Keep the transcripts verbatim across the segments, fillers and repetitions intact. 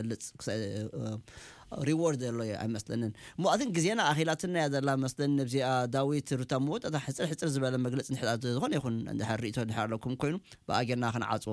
ዝገልጽ reward له አይመስለንን ሞአትን ግዜና አኺላትና ያዘላ መስለን ነብዚኣ ዳዊት ሩታ ሞት አታ ሕጽር ሕጽር ዝበለ መግለጽ ንሕዳት ዝኾነ ይኹን እንድሐሪቶ ድሐረኩም ኮይኑ በአገና ክንዓጽዎ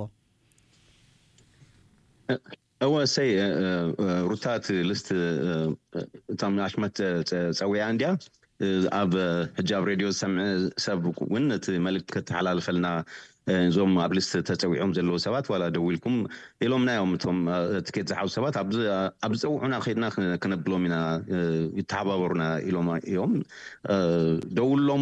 أول شيء روتات لست تام عشمت تسوي عندي أب حجاب راديو سمع سبق ونت ملك تحلال فلنا زوم أبلست تسويهم زلوا سبات ولا دولكم يلومنا يوم توم تكيت زحوا سبات أبز أبزو هنا خيرنا كنبلو منا يتحبورنا يلوم يوم دولهم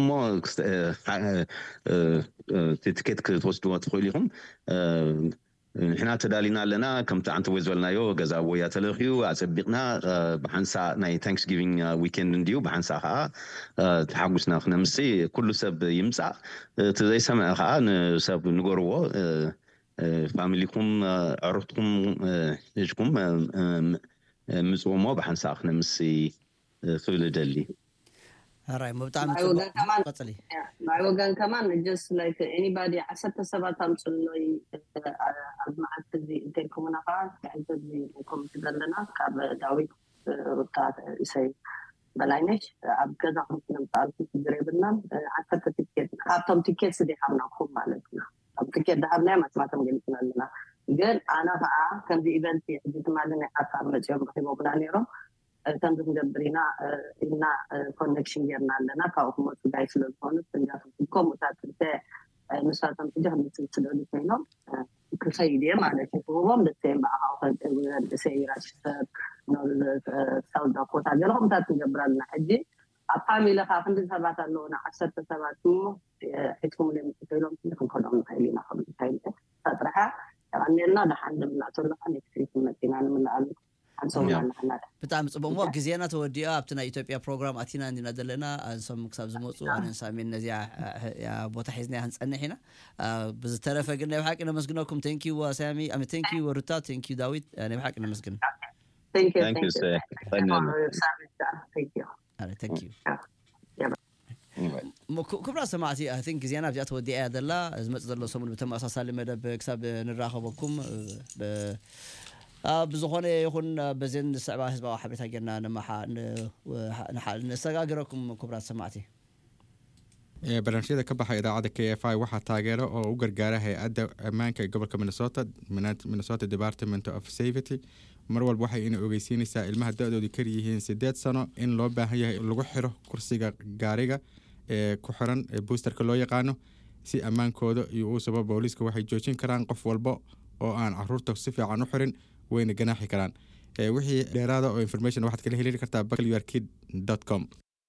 تكيت كتوستوا تقوليهم إحنا تدالينا لنا كم تعنت وزولنا يو جزا ويا تلخيو عسبقنا بحنسا ناي تانكس جيفينج ويكند نديو بحنسا ها تحقسنا خنا مسي كل سب يمسع تزي سمع ها سب نقروا فاميليكم عرفتكم ايشكم مسومو بحنسا خنا مسي خيل دلي هراي مبتعم قتلي مع وجان كمان just like anybody عسات سبات امصلي المعت دي تلكم نفع عند لكم تدلنا كاب داوود رطات يسي بلاينش ابكذا كنا تعرف تجربنا عسات تيكت خاطم تيكت دي حمناكم مالتنا ابكذا دهبنا ما سمعتم قلنا لنا قال انا بقى كان دي ايفنت جيت معنا حتى مجيب بحبوا بلانيرو كان تدبرينا إن connection جرنا لنا كأوكم تدايس للفون تنجح كم متعطية نساتم تجاه مثل سلولي كينو كسيدية معنا كفوهم لتيم بقى سيراش نول ساوث داكوتا جلهم تدبرنا حجي أفهمي لخافن تثبت لنا عشرة ثباتهم حتكم لهم تقولون تكون كلهم خيلنا خبر خيل تطرحها يعني لنا ده عند من أطول خلينا نكتب مثلا من الألف بتعمل صبوا جزينا توديها أبتنا إثيوبيا program أتينا عندنا دلنا أنسم كسب زموتو أنا نسامين نزيع يا بوتحيزنا هنسألنا هنا بس تعرف قلنا بحكي أنا مسجناكم thank you سامي أمي thank you ورتا thank you داوود أنا بحكي أنا مسجن thank you thank you sir thank you أنا thank you كبرى سمعتي I think جزينا بجات وديها دلا زمت دلوا سمون بتم أساسا لمدة بكسب نراقبكم ب بزخونه يكون بزين السبعة حزب حبيتها جنا نمح نحل نسجاجركم كبرى سمعتي برنامجيدا ka baxay idaacada K F I waxa taageero oo u gargaara hay'adda ammaanka gobolka Minnesota Minnesota Department of Safety mar walba waxay inay ogeysiinaysaa ilmaha da'doodu ka yihiin sideed sano in loo baahan yahay lagu xiro kursiga gaariga ee ku xiran boosterka loo yaqaano si ammaankooda iyo uu sabab booliska waxay joojin karaan qof walba oo aan caruurta si fiican u xirin wayna ganaaxi karaan ee wixii dheeraada oo information waxaad kala heli kartaa buckleyourkid dot com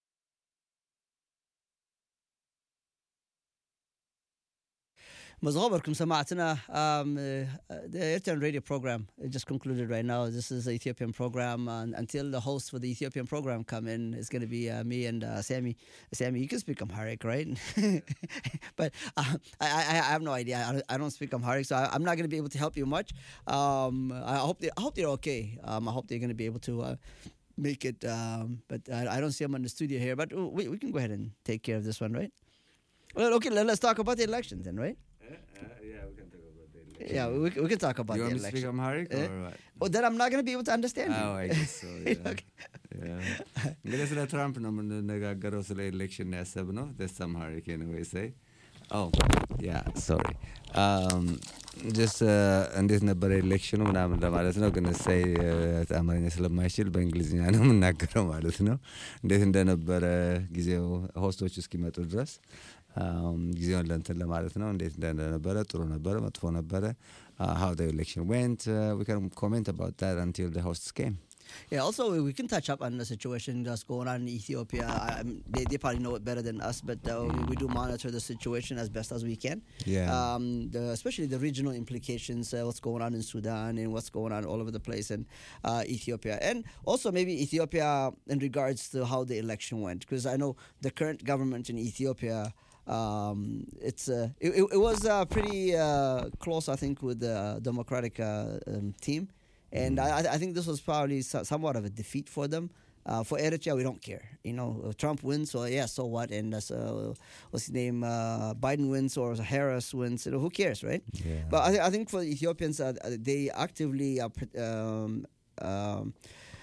مزغبركم سمعتنا um, uh, the Eritrean radio program it just concluded right now. This is the Ethiopian program and until the host for the Ethiopian program come in it's going to be uh, me and uh, Sammy Sammy you can speak Amharic right but uh, I, I I have no idea I, I don't speak Amharic so I, I'm not going to be able to help you much um, I hope they, I hope they're okay um, I hope they're going to be able to uh, make it um, but I, I don't see them in the studio here but we, we can go ahead and take care of this one right well, okay let's talk about the elections then right Uh, yeah, we can talk about the election. Yeah, we, we can talk about you the election. election. You want me to speak Amharic eh? or what? Oh, then I'm not going to be able to understand you. Oh, I guess so, yeah. Okay. yeah. እንግዲህ ስለ ትራምፕ ነው የምንነጋገረው ስለ ኤሌክሽን ያሰብነው this Amharic anyway say oh yeah sorry um just እንዴት ነበር ኤሌክሽኑ ምናምን ለማለት ነው ግን ሳይ አማርኛ ስለማይችል በእንግሊዝኛ ነው የምናገረው ማለት ነው እንዴት እንደነበረ ጊዜው ሆስቶች እስኪመጡ ድረስ um ጊዜውን ለእንትን ለማለት ነው እንዴት እንደነበረ ጥሩ ነበረ መጥፎ ነበረ how the election went uh, we can comment about that until the hosts came. Yeah, also we can touch up on the situation that's going on in Ethiopia. I, they, they probably know it better than us, but uh, we, we do monitor the situation as best as we can. Yeah. Um, the, especially the regional implications, uh, what's going on in Sudan and what's going on all over the place in uh, Ethiopia. And also maybe Ethiopia in regards to how the election went. Because I know the current government in Ethiopia, um, it's uh, it, it was uh, pretty uh, close, I think, with the Democratic uh, um, team. And I, I think this was probably somewhat of a defeat for them. Uh, for Eritrea, we don't care. You know, Trump wins, so yeah, so what? And uh, so, what's his name? Uh, Biden wins or Harris wins. You know, who cares, right? Yeah. But I, th- I think for Ethiopians, uh, they actively uh, um, um,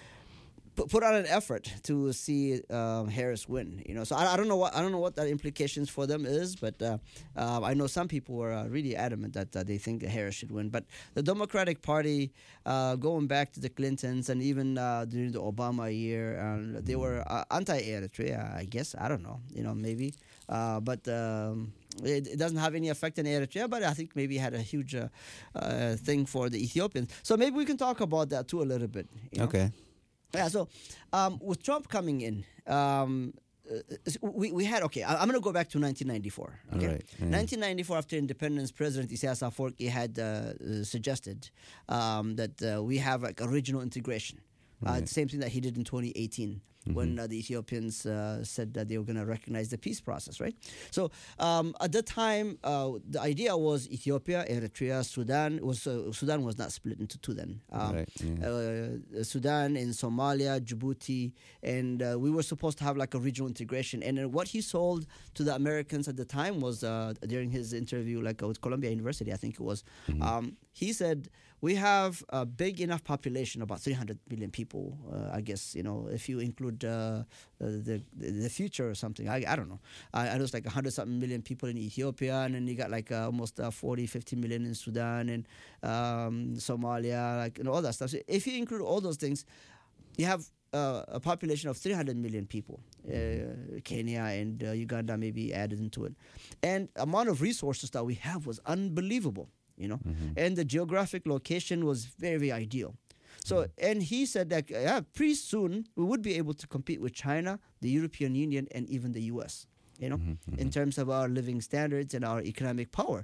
put put out an effort to see um, Harris win. You know, so I, I don't know what I don't know what the implications for them is, but uh, uh, I know some people were uh, really adamant that uh, they think Harris should win. But the Democratic Party, uh, going back to the Clintons and even uh, during the Obama year, uh, they were uh, anti-Eritrea. I guess I don't know. You know, maybe, uh, but. Um, It, it doesn't have any effect in Eritrea, but I think maybe it had a huge uh, uh, thing for the Ethiopians. So maybe we can talk about that too a little bit. You know? Okay. Yeah. So um, with Trump coming in, um, uh, we we had okay. I, I'm going to go back to nineteen ninety-four. Okay. Right, yeah. nineteen ninety-four, after independence, President Isaias Afwerki had uh, uh, suggested um, that uh, we have like a regional integration. Uh, Right. the same thing that he did in twenty eighteen. When uh, the Ethiopians uh, said that they were going to recognize the peace process, right? So um, at the time, uh, the idea was Ethiopia, Eritrea, Sudan. Was uh, Sudan was not split into two then. Um, Right, yeah. uh, Sudan and Somalia, Djibouti, and uh, we were supposed to have like a regional integration. And uh, what he sold to the Americans at the time was uh, during his interview, like uh, with Columbia University, I think it was. Um, he said, we have a big enough population, about three hundred million people, uh, I guess, you know, if you include uh, the, the the future or something. I, I don't know. I, I know it's like one hundred something million people in Ethiopia, and then you got like uh, almost uh, forty, fifty million in Sudan and um, Somalia, like, and all that stuff. So if you include all those things, you have uh, a population of three hundred million people. Uh, Kenya and uh, Uganda maybe added into it. And amount of resources that we have was unbelievable. You know, and the geographic location was very, very ideal. So, and he said that yeah, pretty soon we would be able to compete with China, the European Union, and even the U S, you know, in terms of our living standards and our economic power.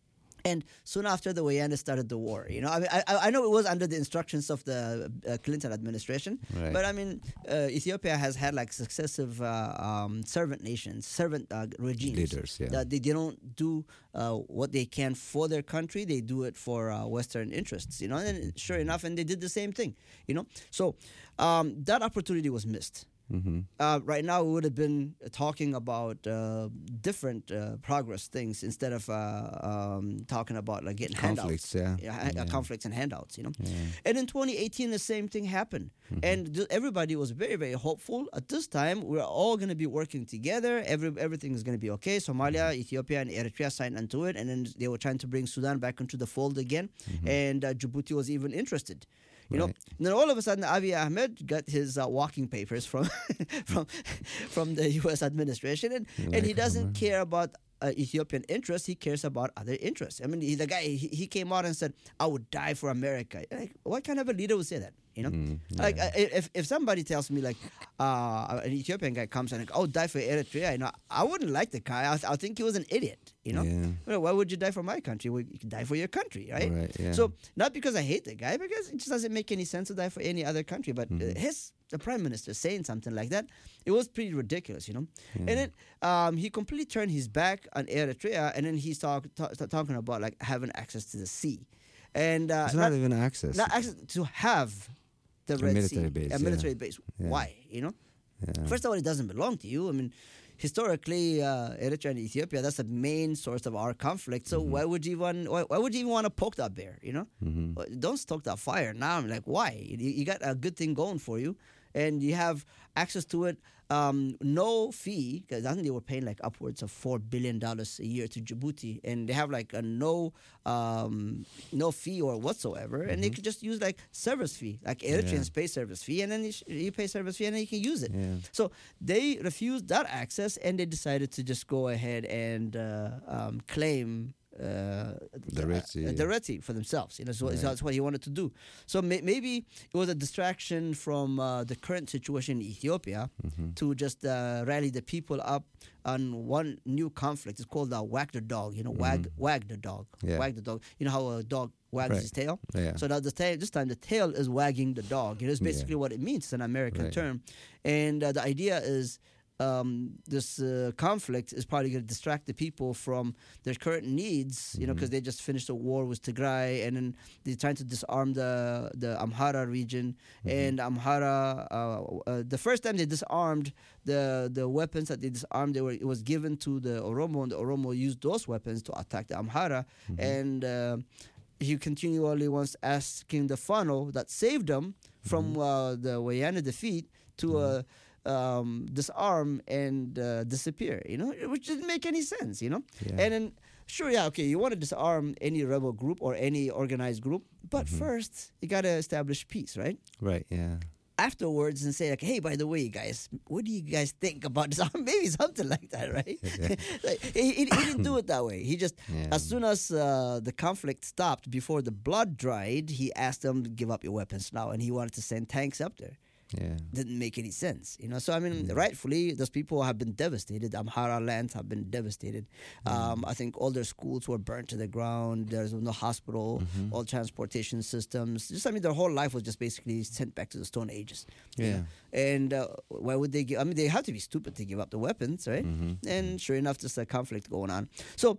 And soon after, the Wayanda started the war. You know, I mean, I, I know it was under the instructions of the uh, Clinton administration, Right. but I mean, uh, Ethiopia has had like successive uh, um, servant nations, servant uh, regimes. Leaders, yeah. That they, they don't do uh, what they can for their country; they do it for uh, Western interests. You know, and sure enough, and they did the same thing. You know, so um, that opportunity was missed. Mm-hmm. Uh, right now, we would have been talking about uh, different uh, progress things instead of uh, um, talking about like getting Conflicts, handouts. yeah. ha- Yeah. conflicts and handouts. You know, Yeah. and in twenty eighteen, the same thing happened, and th- everybody was very, very hopeful. At this time, we're all going to be working together. Every everything is going to be okay. Somalia, Ethiopia, and Eritrea signed onto it, and then they were trying to bring Sudan back into the fold again, and uh, Djibouti was even interested. You know, Right. and then all of a sudden, Abiy Ahmed got his uh, walking papers from from from the U S administration, and, and he Like, doesn't care about uh, Ethiopian interests. He cares about other interests. I mean, he, the guy he, he came out and said, "I would die for America." Like, what kind of a leader would say that? You know, Mm, like I, if if somebody tells me like uh, an Ethiopian guy comes and like, "Oh, die for Eritrea," you know, I wouldn't like the guy. I, I think he was an idiot. You know, Yeah. well, why would you die for my country? Well, you can die for your country, right? Right, yeah. So not because I hate the guy, because it just doesn't make any sense to die for any other country. But uh, his the prime minister saying something like that, it was pretty ridiculous, you know. And then um, he completely turned his back on Eritrea, and then he's talk, talk, talking about like having access to the sea, and uh, It's not, even access. not access to have the A Red military Sea, base, a yeah. military base. Yeah. Why, you know? Yeah. First of all, it doesn't belong to you. I mean, historically, uh, Eritrea and Ethiopia, that's the main source of our conflict. So why would you even why, why would you even want to poke that bear? You know, Well, don't stoke that fire. Now I'm like, why? You, you got a good thing going for you, and you have access to it. Um, no fee, because I think they were paying like upwards of four billion dollars a year to Djibouti, and they have like a no, um, no fee or whatsoever, and they could just use like service fee, like Eritreans pay service fee, and then you, sh- you pay service fee, and then you can use it. Yeah. So they refused that access, and they decided to just go ahead and uh, um, claim. Uh, The Red Sea. uh, the Red Sea for themselves. You know, so, so that's what he wanted to do. So may, maybe it was a distraction from uh, the current situation in Ethiopia to just uh, rally the people up on one new conflict. It's called uh, wag the dog. You know, wag wag the dog, Yeah. wag the dog. You know how a dog wags Right. his tail. Yeah. So now the tail, this time the tail is wagging the dog. You know, it's Yeah. basically what it means. It's an American Right. term, and uh, the idea is. Um, this uh, conflict is probably going to distract the people from their current needs, you know, because they just finished a war with Tigray, and then they're trying to disarm the the Amhara region. And Amhara, uh, uh, the first time they disarmed the the weapons that they disarmed, they were it was given to the Oromo, and the Oromo used those weapons to attack the Amhara, and uh, he continually was asking the Fano that saved them from uh, the Wayana defeat to uh, um, disarm and uh, disappear, you know, which didn't make any sense, you know. Yeah. And then, sure, yeah, okay, you want to disarm any rebel group or any organized group, but first you got to establish peace, right? Right. Yeah. Afterwards and say like, hey, by the way, guys, what do you guys think about this? Maybe something like that, right? Like, he, he, he didn't do it that way. He just, Yeah. as soon as uh, the conflict stopped, before the blood dried, he asked them to give up your weapons now, and he wanted to send tanks up there. Yeah. Didn't make any sense, you know. So I mean, rightfully, those people have been devastated. Amhara lands have been devastated. Um, I think all their schools were burnt to the ground. There's no hospital, all transportation systems. Just I mean, their whole life was just basically sent back to the Stone Ages. you Yeah. know. And uh, why would they give? I mean, they have to be stupid to give up the weapons, right? And sure enough, there's a conflict going on. So.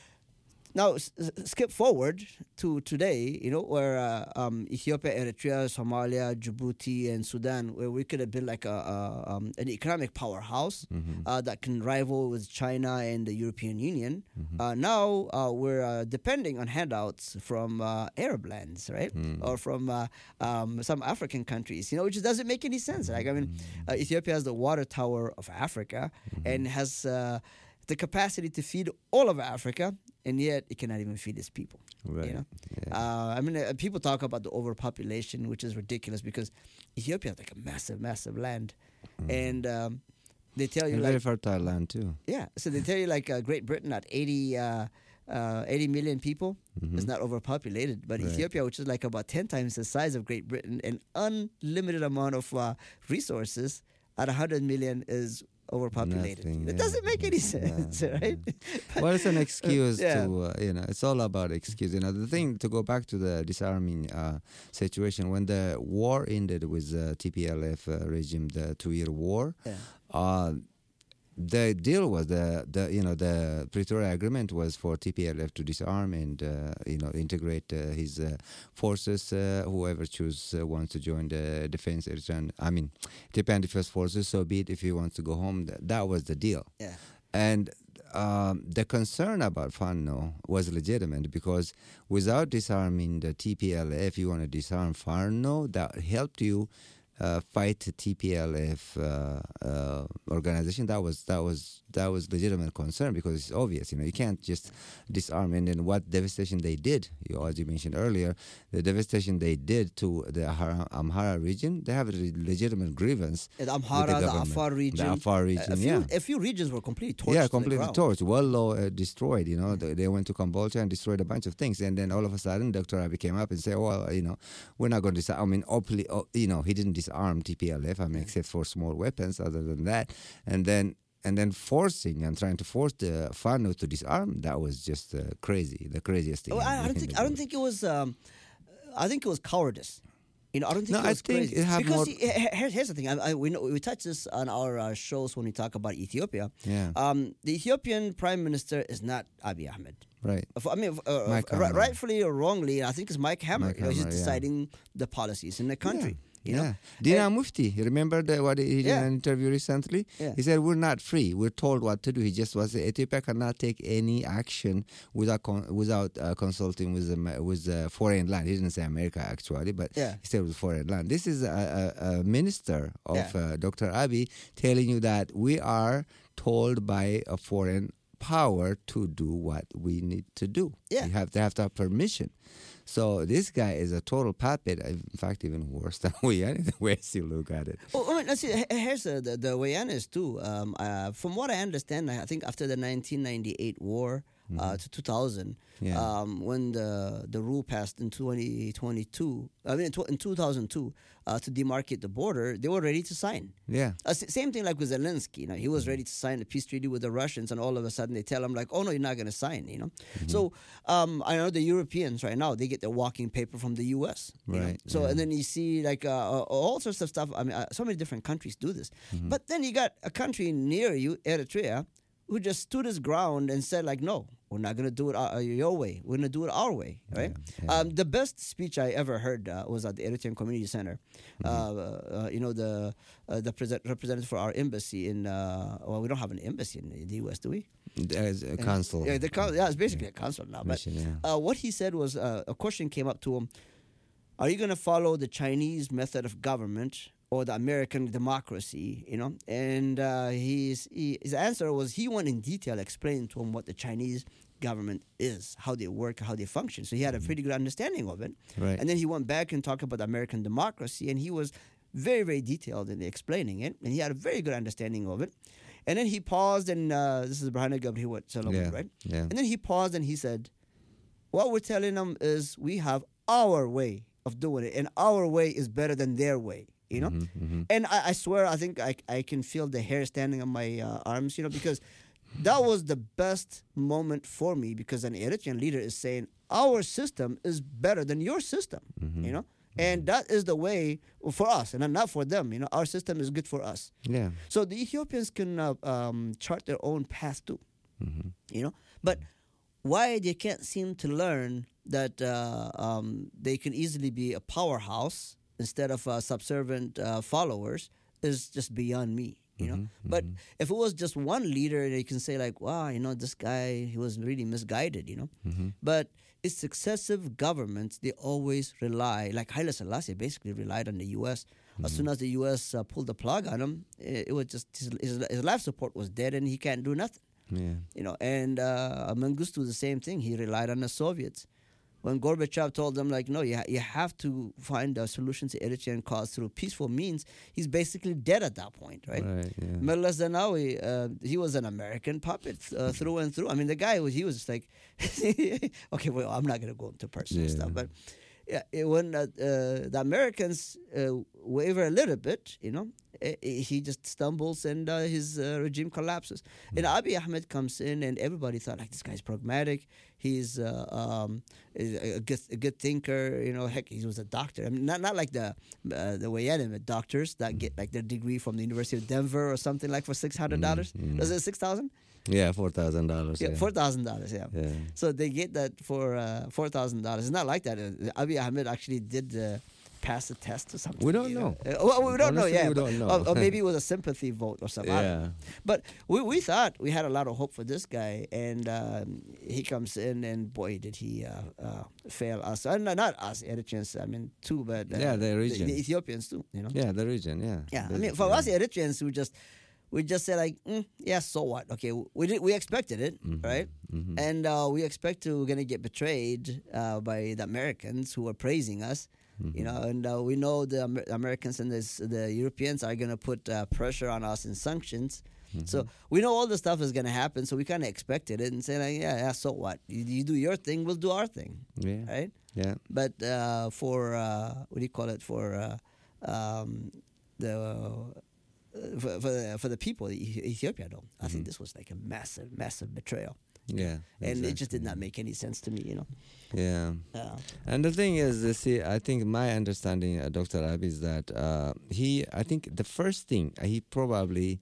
Now, s- s- skip forward to today, you know, where uh, um, Ethiopia, Eritrea, Somalia, Djibouti, and Sudan, where we could have been like a, a um, an economic powerhouse uh, that can rival with China and the European Union. Uh, now uh, we're uh, depending on handouts from uh, Arab lands, right, or from uh, um, some African countries, you know, which doesn't make any sense. Like, I mean, uh, Ethiopia has the water tower of Africa and has uh, the capacity to feed all of Africa, and yet it cannot even feed its people. Right. You know, Yeah. uh, I mean, uh, people talk about the overpopulation, which is ridiculous because Ethiopia has like a massive, massive land, and um, they tell you And like, very fertile land too. yeah, so they tell you like uh, Great Britain at eighty, uh, uh, eighty million people is not overpopulated, but Right. Ethiopia, which is like about ten times the size of Great Britain, and unlimited amount of uh, resources at one hundred million is overpopulated. Nothing, It yeah. doesn't make any Yeah, sense, right? Well, it's an excuse yeah. to, uh, you know, it's all about excuse. You know, the thing, to go back to the disarming uh, situation, when the war ended with the T P L F uh, regime, the two-year war, Yeah. uh, the deal was the, the you know the Pretoria Agreement was for T P L F to disarm and uh, you know integrate uh, his uh, forces. Uh, whoever choose uh, wants to join the defense Eritrean, I mean, Ethiopian Defense Forces. So be it. If he wants to go home, th- that was the deal. Yeah. And um, the concern about Fano was legitimate because without disarming the T P L F, you want to disarm Fano, that helped you uh, fight the T P L F uh, uh, organization. That was that was that was legitimate concern because it's obvious. You know, you can't just disarm. And then what devastation they did, you as you mentioned earlier, the devastation they did to the Amhara, Amhara region. They have a re- legitimate grievance. The with Amhara, the, government. Afar region. The Afar region, a few, yeah. A few regions were completely torched. Yeah, to the completely ground. torched. Wallo uh, destroyed, you know. They, they went to Cambodia and destroyed a bunch of things. And then all of a sudden, Doctor Abiy came up and said, well, you know, we're not going to disarm. I mean, openly, oh, you know, he didn't disarm T P L F, I mean, except for small weapons other than that. And then and then forcing and trying to force the Fano to disarm, that was just uh, crazy, the craziest thing. Well, I, I in don't the think I don't world. think it was. Um, I think it was cowardice. You know, I don't think No, it I was think crazy. it had because more- see, he- he- here's the thing. I, I, we know, we touch this on our uh, shows when we talk about Ethiopia. Yeah. Um, the Ethiopian Prime Minister is not Abiy Ahmed. Right. If- I mean, uh, Mike uh, ri- Hammer. rightfully or wrongly, I think it's Mike Hammer. Mike you know, he's Hammer, yeah. deciding the policies in the country. You yeah. know, Dina And- Mufti, you remember the, what he did Yeah. in an interview recently? Yeah. He said, we're not free. We're told what to do. He just was, Ethiopia cannot take any action without con- without uh, consulting with the, with the foreign land. He didn't say America, actually, but Yeah. he said with foreign land. This is a, a, a minister of Yeah. uh, Doctor Abiy telling you that we are told by a foreign power to do what we need to do. Yeah. You have to have to have permission. So this guy is a total puppet. In fact, even worse than we are, the way you look at it. Oh, I mean, let's see, he- here's the, the, the Wayanas too. Um, uh, from what I understand, I think after the nineteen ninety-eight war uh, to two thousand, Yeah. um, when the the rule passed in twenty twenty-two, I mean in, tw- in two thousand two, uh, to demarcate the border, they were ready to sign. Yeah. Uh, s- same thing like with Zelensky. You know, he was ready to sign a peace treaty with the Russians, and all of a sudden they tell him like, "Oh no, you're not going to sign." You know. So um, I know the Europeans right now they get their walking paper from the U S. you know. Right, So yeah. and then you see like uh, uh, all sorts of stuff. I mean, uh, so many different countries do this. But then you got a country near you, Eritrea, who just stood his ground and said like, "No, we're not going to do it uh, your way. We're going to do it our way." Right. yeah. Um, the best speech I ever heard uh, was at the Eritrean Community Center. Uh, uh, you know, the uh, the present representative for our embassy in uh, well, we don't have an embassy in the U S, do we? As a council. Yeah, the con- yeah, it's basically a council now. But Mission, yeah. uh, what he said was uh, a question came up to him. are you going to follow the Chinese method of government or the American democracy, you know? And uh, his, he, his answer was he went in detail explaining to him what the Chinese government is, how they work, how they function. So he had a pretty good understanding of it. Right. And then he went back and talked about American democracy, and he was very, very detailed in explaining it, and he had a very good understanding of it. And then he paused, and uh, this is Brahana Gabri what Solomon, Yeah, right? yeah. And then he paused and he said, what we're telling them is we have our way of doing it, and our way is better than their way, you know? Mm-hmm, And I, I swear, I think I, I can feel the hair standing on my uh, arms, you know, because that was the best moment for me, because an Eritrean leader is saying, our system is better than your system, Mm-hmm. you know? And that is the way for us, and not for them, you know? Our system is good for us. Yeah. So the Ethiopians can uh, um, chart their own path too, Mm-hmm. you know? But why they can't seem to learn that uh, um, they can easily be a powerhouse instead of uh, subservient uh, followers is just beyond me, you know? But if it was just one leader, they can say like, wow, you know, this guy, he was really misguided, you know? But it's successive governments, they always rely, like Haile Selassie basically relied on the U S. As soon as the U S uh, pulled the plug on him, it, it was just, his, his, his life support was dead and he can't do nothing. Yeah. You know, and uh, Mengistu the same thing. He relied on the Soviets. When Gorbachev told them, like, no, you, ha- you have to find a solution to Eritrean cause through peaceful means, he's basically dead at that point, right? Right, yeah. Meles Zenawi, uh, he was an American puppet uh, through and through. I mean, the guy was, he was just like, okay, well, I'm not going to go into personal Yeah. stuff, but yeah, it, when uh, uh, the Americans uh, waver a little bit, you know, eh, eh, he just stumbles and uh, his uh, regime collapses. And Abiy Ahmed comes in, and everybody thought, like, this guy's pragmatic. He's uh, um, a, a good, a good thinker. You know, heck, he was a doctor. I mean, not not like the uh, the Wayanim doctors that get like their degree from the University of Denver or something like for six hundred dollars. Mm, mm. Was it six thousand? Yeah, four thousand dollars. Yeah, four thousand dollars. Yeah. Yeah. So they get that for uh, four thousand dollars. It's not like that. Uh, Abiy Ahmed actually did uh, pass the test or something. We don't you know. Uh, well, we don't know. Honestly, Yeah, we but- don't know. Or, or maybe it was a sympathy vote or something. I don't Yeah. know. But we we thought we had a lot of hope for this guy, and um, he comes in, and boy, did he uh, uh, fail us. Uh, no, not us, Eritreans. I mean, too, but uh, Yeah, the region. the, Ethiopians too. You know. Yeah, the region. Yeah. Yeah, I The- mean, for yeah. us Eritreans, we just we just say like, mm, yeah, so what? Okay, we did, we expected it, Mm-hmm. right? And uh, we expect to we're gonna get betrayed uh, by the Americans who are praising us, Mm-hmm. you know, and uh, we know the Amer- Americans and this, the Europeans are gonna put uh, pressure on us in sanctions. Mm-hmm. So we know all the stuff is gonna happen. So we kind of expected it and say like, yeah, yeah, so what? You, you do your thing, we'll do our thing, Yeah. right? Yeah. But uh, for uh, what do you call it? For uh, um, the uh, for for the, for the people, the Ethi- Ethiopia, though, I think this was like a massive, massive betrayal, Yeah. and it just did not make any sense to me, you know. Yeah. Uh, And the thing is, uh, see, I think my understanding, uh, Doctor Abiy, is that uh, he, I think the first thing, uh, he probably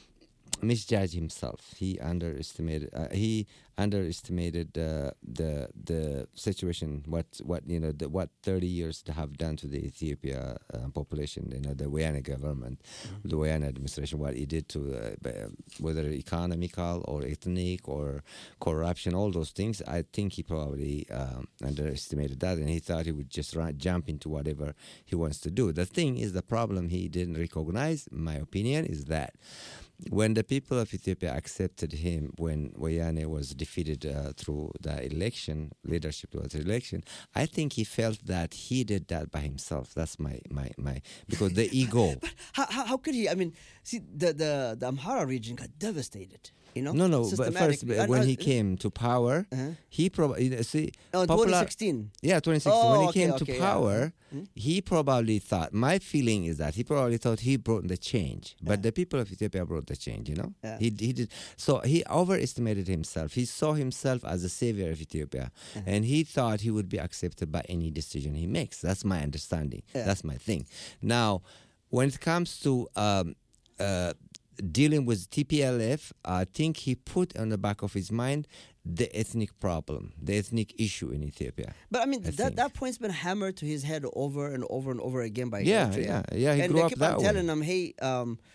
misjudged himself. He underestimated. Uh, he underestimated uh, the the situation. What what you know the, what thirty years have done to the Ethiopia uh, population. You know the Wayne government, Mm-hmm. the Wayne administration. What it did to uh, b- whether economical or ethnic or corruption, all those things. I think he probably um, underestimated that, and he thought he would just run, jump into whatever he wants to do. The thing is, the problem he didn't recognize, in my opinion, is that when the people of Ethiopia accepted him, when Wayane was defeated uh, through the election, leadership was election, I think he felt that he did that by himself. That's my, my, my because the ego. how, how how could he? I mean, see, the the the Amhara region got devastated. You know, No, no, but first, systematically. uh, And, when uh, he came to power, Uh-huh. he probably, you know, see, Oh, popular- twenty sixteen. Yeah, twenty sixteen. Oh, when he okay, came okay, to yeah. power, Mhm. he probably thought, my feeling is that he probably thought he brought the change. But the people of Ethiopia brought the change, you know? Yeah. He, he did. So he overestimated himself. He saw himself as a savior of Ethiopia. And he thought he would be accepted by any decision he makes. That's my understanding. Yeah. That's my thing. Now, when it comes to um, uh, dealing with T P L F, I think he put on the back of his mind the ethnic problem, the ethnic issue in Ethiopia. But I mean, I that, think. that point's been hammered to his head over and over and over again by Yeah, Eritrea. yeah, yeah, he and grew they up keep that on way. telling him, hey, um,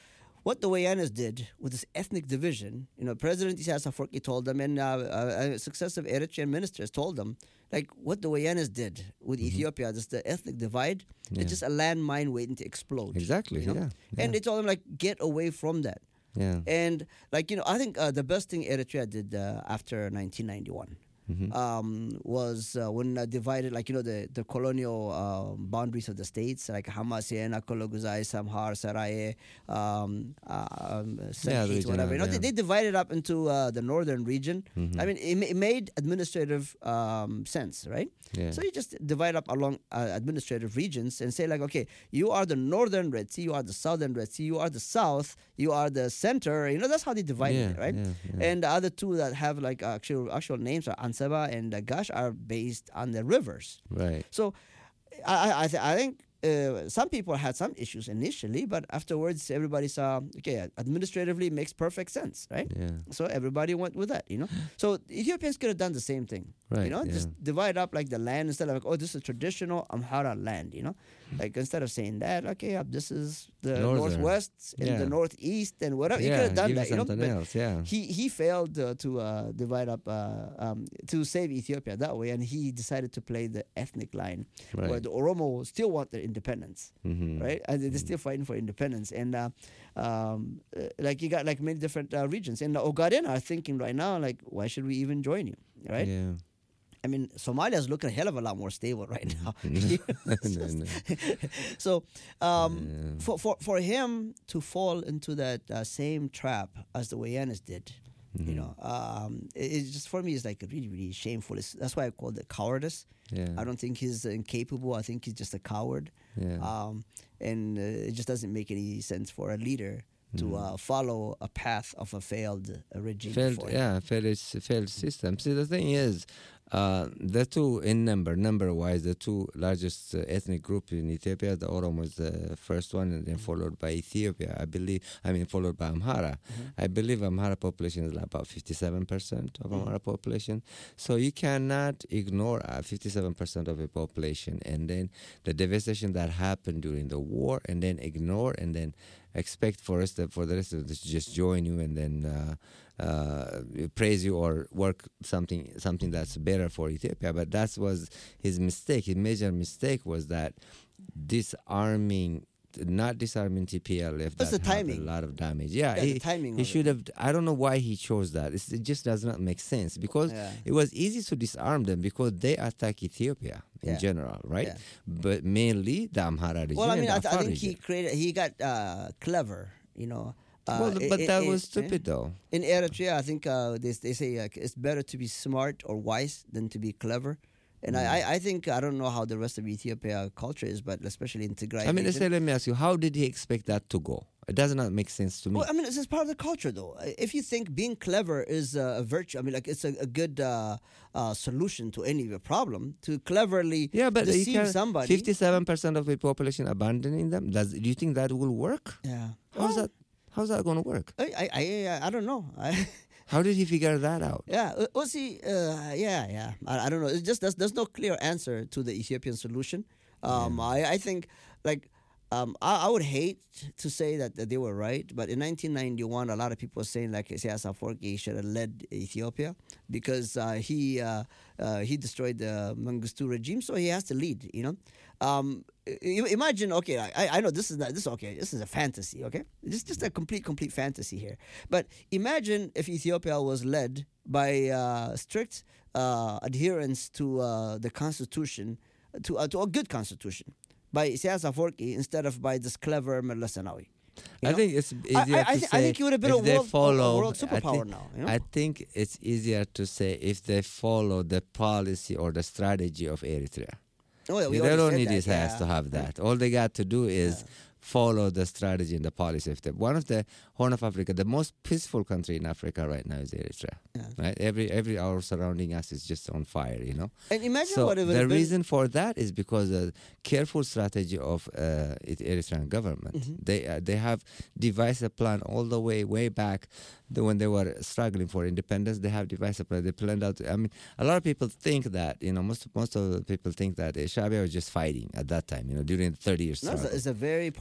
what the Wayanas did with this ethnic division, you know, President Isaias Afwerki told them, and uh, uh, successive Eritrean ministers told them, like what the Wayanas did with mm-hmm. Ethiopia, this the ethnic divide, yeah. it's just a landmine waiting to explode. Exactly, you know? yeah, yeah. And they told them, like, get away from that. Yeah. And, like, you know, I think uh, the best thing Eritrea did uh, after nineteen ninety-one mm-hmm. um, was uh, when uh, divided, like, you know, the, the colonial uh, boundaries of the states, like Hamasien, Akologuzai, Samhar, Saraye, um, um, yeah, Sakit, whatever. You know, yeah. they, they divided up into uh, the northern region. Mm-hmm. I mean, it, it made administrative um, sense, right? Yeah. So you just divide up along uh, administrative regions and say, like, okay, you are the northern Red Sea, you are the southern Red Sea, you are the south, you are the center. You know, that's how they divided yeah, it, right? Yeah, yeah. And the other two that have like actual actual names are Ansaba and uh, Gash are based on the rivers. Right. So I I, th- I think uh, some people had some issues initially, but afterwards everybody saw, okay, administratively makes perfect sense, right? Yeah. So everybody went with that, you know. So Ethiopians could have done the same thing, right, you know, yeah. just divide up like the land instead of like, oh, this is traditional Amhara land, you know. Like instead of saying that, okay, yeah, this is the Northern. northwest and Yeah. the northeast and whatever. He Yeah, could have done give that, you know. something But else, yeah. he he failed uh, to uh, divide up uh, um, to save Ethiopia that way, and he decided to play the ethnic line, Right. where the Oromo still want their independence, Mm-hmm. right? And they're still fighting for independence, and uh, um, uh, like you got like many different uh, regions, and the Ogaden are thinking right now, like, why should we even join you, right? Yeah. I mean, Somalia is looking a hell of a lot more stable right now. It's No, just- no. so, um, Yeah. for, for for him to fall into that uh, same trap as the Wayanas did, you know, um, it, it's just for me, it's like really, really shameful. It's, that's why I call it cowardice. Yeah. I don't think he's incapable. I think he's just a coward. Yeah. Um, and uh, it just doesn't make any sense for a leader to uh, follow a path of a failed uh, regime. failed, before him. yeah, failed, failed system. See, the thing is, uh, the two in number, number-wise, the two largest uh, ethnic group in Ethiopia, the Oromo is the first one, and then followed by Ethiopia. I believe, I mean, followed by Amhara. I believe Amhara population is about fifty-seven percent of Amhara population. So you cannot ignore uh, fifty-seven percent of the population, and then the devastation that happened during the war, and then ignore, and then expect for us to, for the rest of us to just join you and then uh, uh, praise you or work something something that's better for Ethiopia. But that was his mistake. His major mistake was that disarming, not disarming T P L F. What's that the had timing? A lot of damage. Yeah, Yeah, he, the timing he of it. should have. I don't know why he chose that. It's, it just does not make sense because Yeah. it was easy to disarm them because they attack Ethiopia in Yeah. general, right? Yeah. But mainly the Amhara region. Well, I and mean, the I, th- I Afar think he region. created. He got uh, clever, you know. Uh, well, i- but i- that i- was eh? stupid, though. In Eritrea, I think uh, they they say uh, it's better to be smart or wise than to be clever. And Mm. I, I I think I don't know how the rest of Ethiopia culture is, but especially in Tigray. I mean, let's region. say, let me ask you, how did he expect that to go? It does not make sense to me. Well, I mean, it's just part of the culture, though. If you think being clever is a virtue, I mean, like it's a, a good uh, uh, solution to any problem, to cleverly yeah, but you deceive can, somebody. fifty-seven percent of the population abandoning them. Does do you think that will work? Yeah. How's Well, that? How's that going to work? I, I, I, I don't know. I, How did he figure that out? yeah. uh, Well, see, uh, yeah, yeah. I, I don't know. It's just there's, there's no clear answer to the Ethiopian solution. Um, I, I think, like, um, I, I would hate to say that, that they were right, but in nineteen ninety-one, a lot of people were saying like Isaias Afwerki should have led Ethiopia because uh, he uh, uh, he destroyed the Mengistu regime, so he has to lead. You know, um, i- imagine. Okay, I, I know this is not this is okay. This is a fantasy. Okay, this is just a complete complete fantasy here. But imagine if Ethiopia was led by uh, strict uh, adherence to uh, the constitution, to uh, to a good constitution, by Isaias Afwerki instead of by this clever Meles Zenawi. You I know? think it's I- easier I, I, to thi- say I think he would have been if a they world, a- a follow- world I superpower think- now. You know? I think it's easier to say if they follow the policy or the strategy of Eritrea. Oh, yeah, we they already don't said need that, his hands yeah. to have that. All they got to do is follow the strategy and the policy of the one of the Horn of Africa, the most peaceful country in Africa right now is Eritrea. Right, every every hour surrounding us is just on fire. You know. And imagine So what it would the have been. reason for that is because the careful strategy of uh, it Eritrean government. Mm-hmm. They uh, they have devised a plan all the way way back the, when they were struggling for independence. They have devised a plan. They planned out. I mean, a lot of people think that you know most most of the people think that uh, Shabia was just fighting at that time. You know, during the thirty years No, it's, a, struggle. it's a very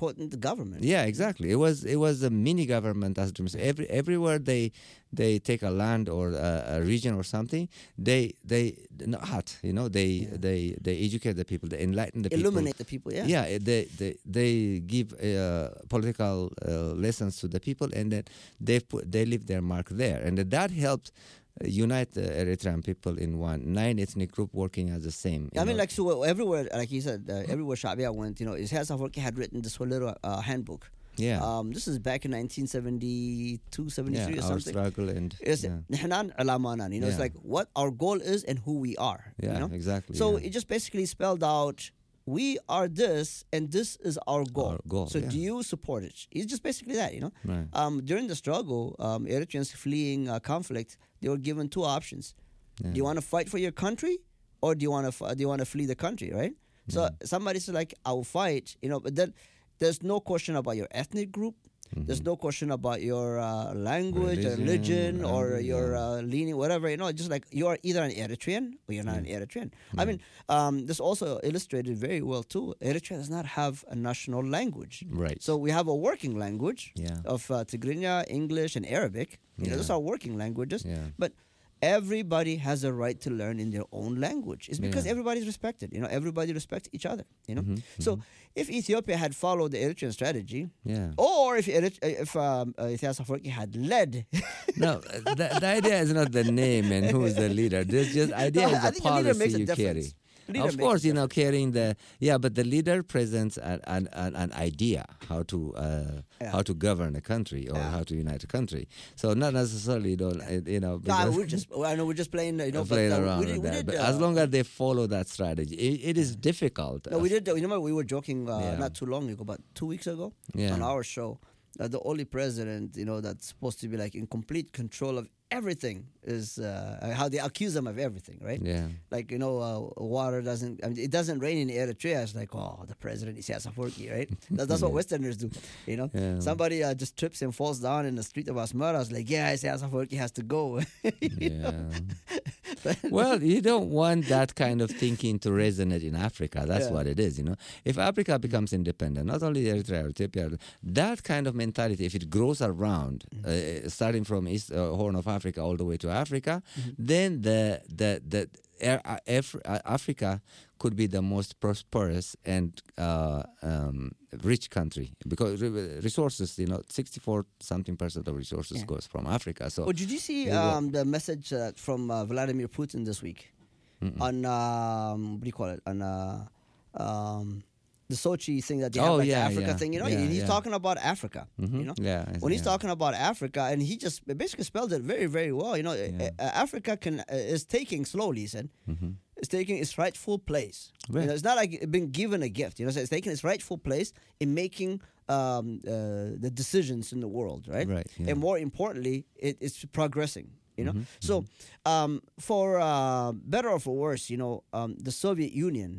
potent government. Yeah, exactly. It was it was a mini government as Jim said. Every everywhere they they take a land or a, a region or something, they they not hot, you know, they Yeah. they they educate the people, they enlighten the people. Illuminate the people. Yeah. Yeah, they they they give uh, political uh, lessons to the people, and then they put they leave their mark there, and that helped uh, unite the Eritrean people in one nine ethnic group working as the same. you I mean, know. like, so everywhere, like you said, uh, everywhere Shabia went, you know, Isaias Afwerki had written this whole little uh, handbook. yeah, Um, this is back in nineteen seventy-two, seventy-three yeah, or our something. struggle and It's yeah, Nihnan Alamanan, you know, it's Yeah. like what our goal is and who we are. yeah, you know? exactly. So yeah. it just basically spelled out, we are this and this is our goal. Our goal, so yeah. do you support it? It's just basically that, you know. Right. Um, during the struggle, um, Eritreans fleeing uh, conflict, they were given two options. Yeah. Do you want to fight for your country, or do you want to do you want to flee the country, right? So somebody said like, I will fight, you know, but then there's no question about your ethnic group. There's no question about your uh, language, Religion, or religion, or language, your yeah. uh, leaning, whatever. You know, just like you are either an Eritrean or you're not an Eritrean. I mean, um, this also illustrated very well too. Eritrea does not have a national language. Right. So we have a working language Yeah. of uh, Tigrinya, English, and Arabic. You know, Yeah. those are working languages. Yeah. But everybody has a right to learn in their own language. It's because Yeah. everybody's respected. You know, everybody respects each other. You know, Mhm, so if Ethiopia had followed the Eritrean strategy, Yeah. or if Erit- if um, uh, Isaias Afwerki had led, No, uh, the, the idea is not the name and who is the leader. There's just idea No, I is the think the leader policy makes a you carry. difference. Leader Of makes a course, you know, carrying the yeah, but the leader presents an an, an, an idea how to uh, Yeah. how to govern a country or Yeah. how to unite a country. So not necessarily, you know, uh, you know. no, because- we're just I know we're just playing. You know, but, playing uh, around we did, with we that. did, But uh, as long as they follow that strategy, it, it is difficult. No, we did. You remember we were joking uh, Yeah. not too long ago, about two weeks ago, Yeah. on our show, that the only president, you know, that's supposed to be like in complete control of everything is uh, how they accuse him of everything, right? Yeah. Like, you know, uh, water doesn't. I mean, it doesn't rain in Eritrea. It's like, oh, the president is Isaias Afwerki, right? That, that's what Westerners do, you know. Yeah. Somebody uh, just trips and falls down in the street of Asmara. It's like, yeah, Isaias Afwerki has to go. You know? Yeah. Well, you don't want that kind of thinking to resonate in Africa. That's Yeah. what it is, you know. If Africa becomes independent, not only Eritrea or Ethiopia, that kind of mentality, if it grows around, uh, starting from East uh, Horn of Africa all the way to Africa, then the the the Air- uh, Af- uh, Africa could be the most prosperous and uh, um, rich country because re- resources, you know, sixty-four something percent of resources Yeah. goes from Africa. So Oh, did you see Yeah, well- um, the message uh, from uh, Vladimir Putin this week on um, what do you call it on uh, um, the Sochi thing that they have, Oh, like yeah, the Africa yeah, thing? You know, yeah, he's yeah. talking about Africa. Mhm. You know, Yeah, I when he's see, yeah. talking about Africa, and he just basically spelled it very, very well. You know, Yeah. uh, Africa can uh, is taking slowly, he said. It's taking its rightful place. You Right. know, it's not like it being given a gift. You know, so it's taking its rightful place in making um, uh, the decisions in the world, right? Right, yeah. And more importantly, it, it's progressing. You know, Mm-hmm, so um, for uh, better or for worse, you know, um, the Soviet Union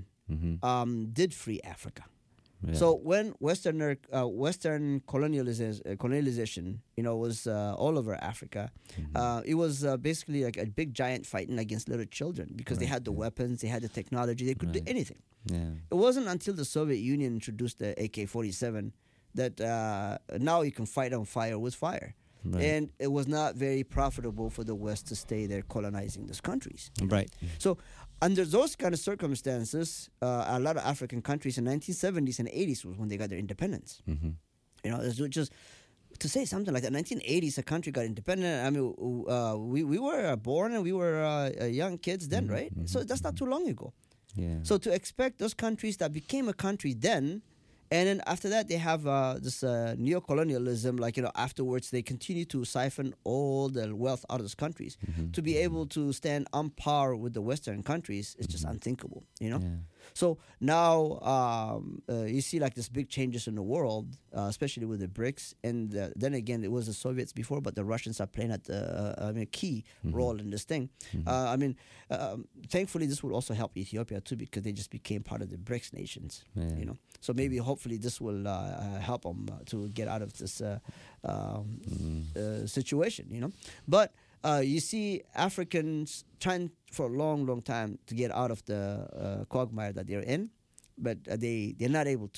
um, did free Africa. Yeah. So when Westerner, uh, Western colonialization, uh, colonialization, you know, was uh, all over Africa, uh, it was uh, basically like a big giant fighting against little children because they had the weapons, they had the technology, they could do anything. yeah. It wasn't until the Soviet Union introduced the A K forty-seven that uh, now you can fight on fire with fire. Right. And it was not very profitable for the West to stay there colonizing these countries. Right. So under those kind of circumstances, uh, a lot of African countries in nineteen seventies and eighties was when they got their independence. Mm-hmm. You know, it's just to say something like that. nineteen eighties, a country got independent. I mean, uh, we we were born and we were uh, young kids then, right? So that's not too long ago. Yeah. So to expect those countries that became a country then, and then after that they have uh, this uh, neo-colonialism, like, you know, afterwards they continue to siphon all the wealth out of those countries. To be able to stand on par with the Western countries is just unthinkable, you know? Yeah. So now um, uh, you see like this big changes in the world, uh, especially with the BRICS. And uh, then again, it was the Soviets before, but the Russians are playing at the, uh, I mean, a key role in this thing. Uh, I mean, um, thankfully, this will also help Ethiopia too because they just became part of the BRICS nations. Yeah. You know, so maybe hopefully this will uh, uh, help them uh, to get out of this uh, um, uh, situation. You know, but. Uh, you see Africans trying for a long, long time to get out of the uh, quagmire that they're in, but uh, they, they're not able to.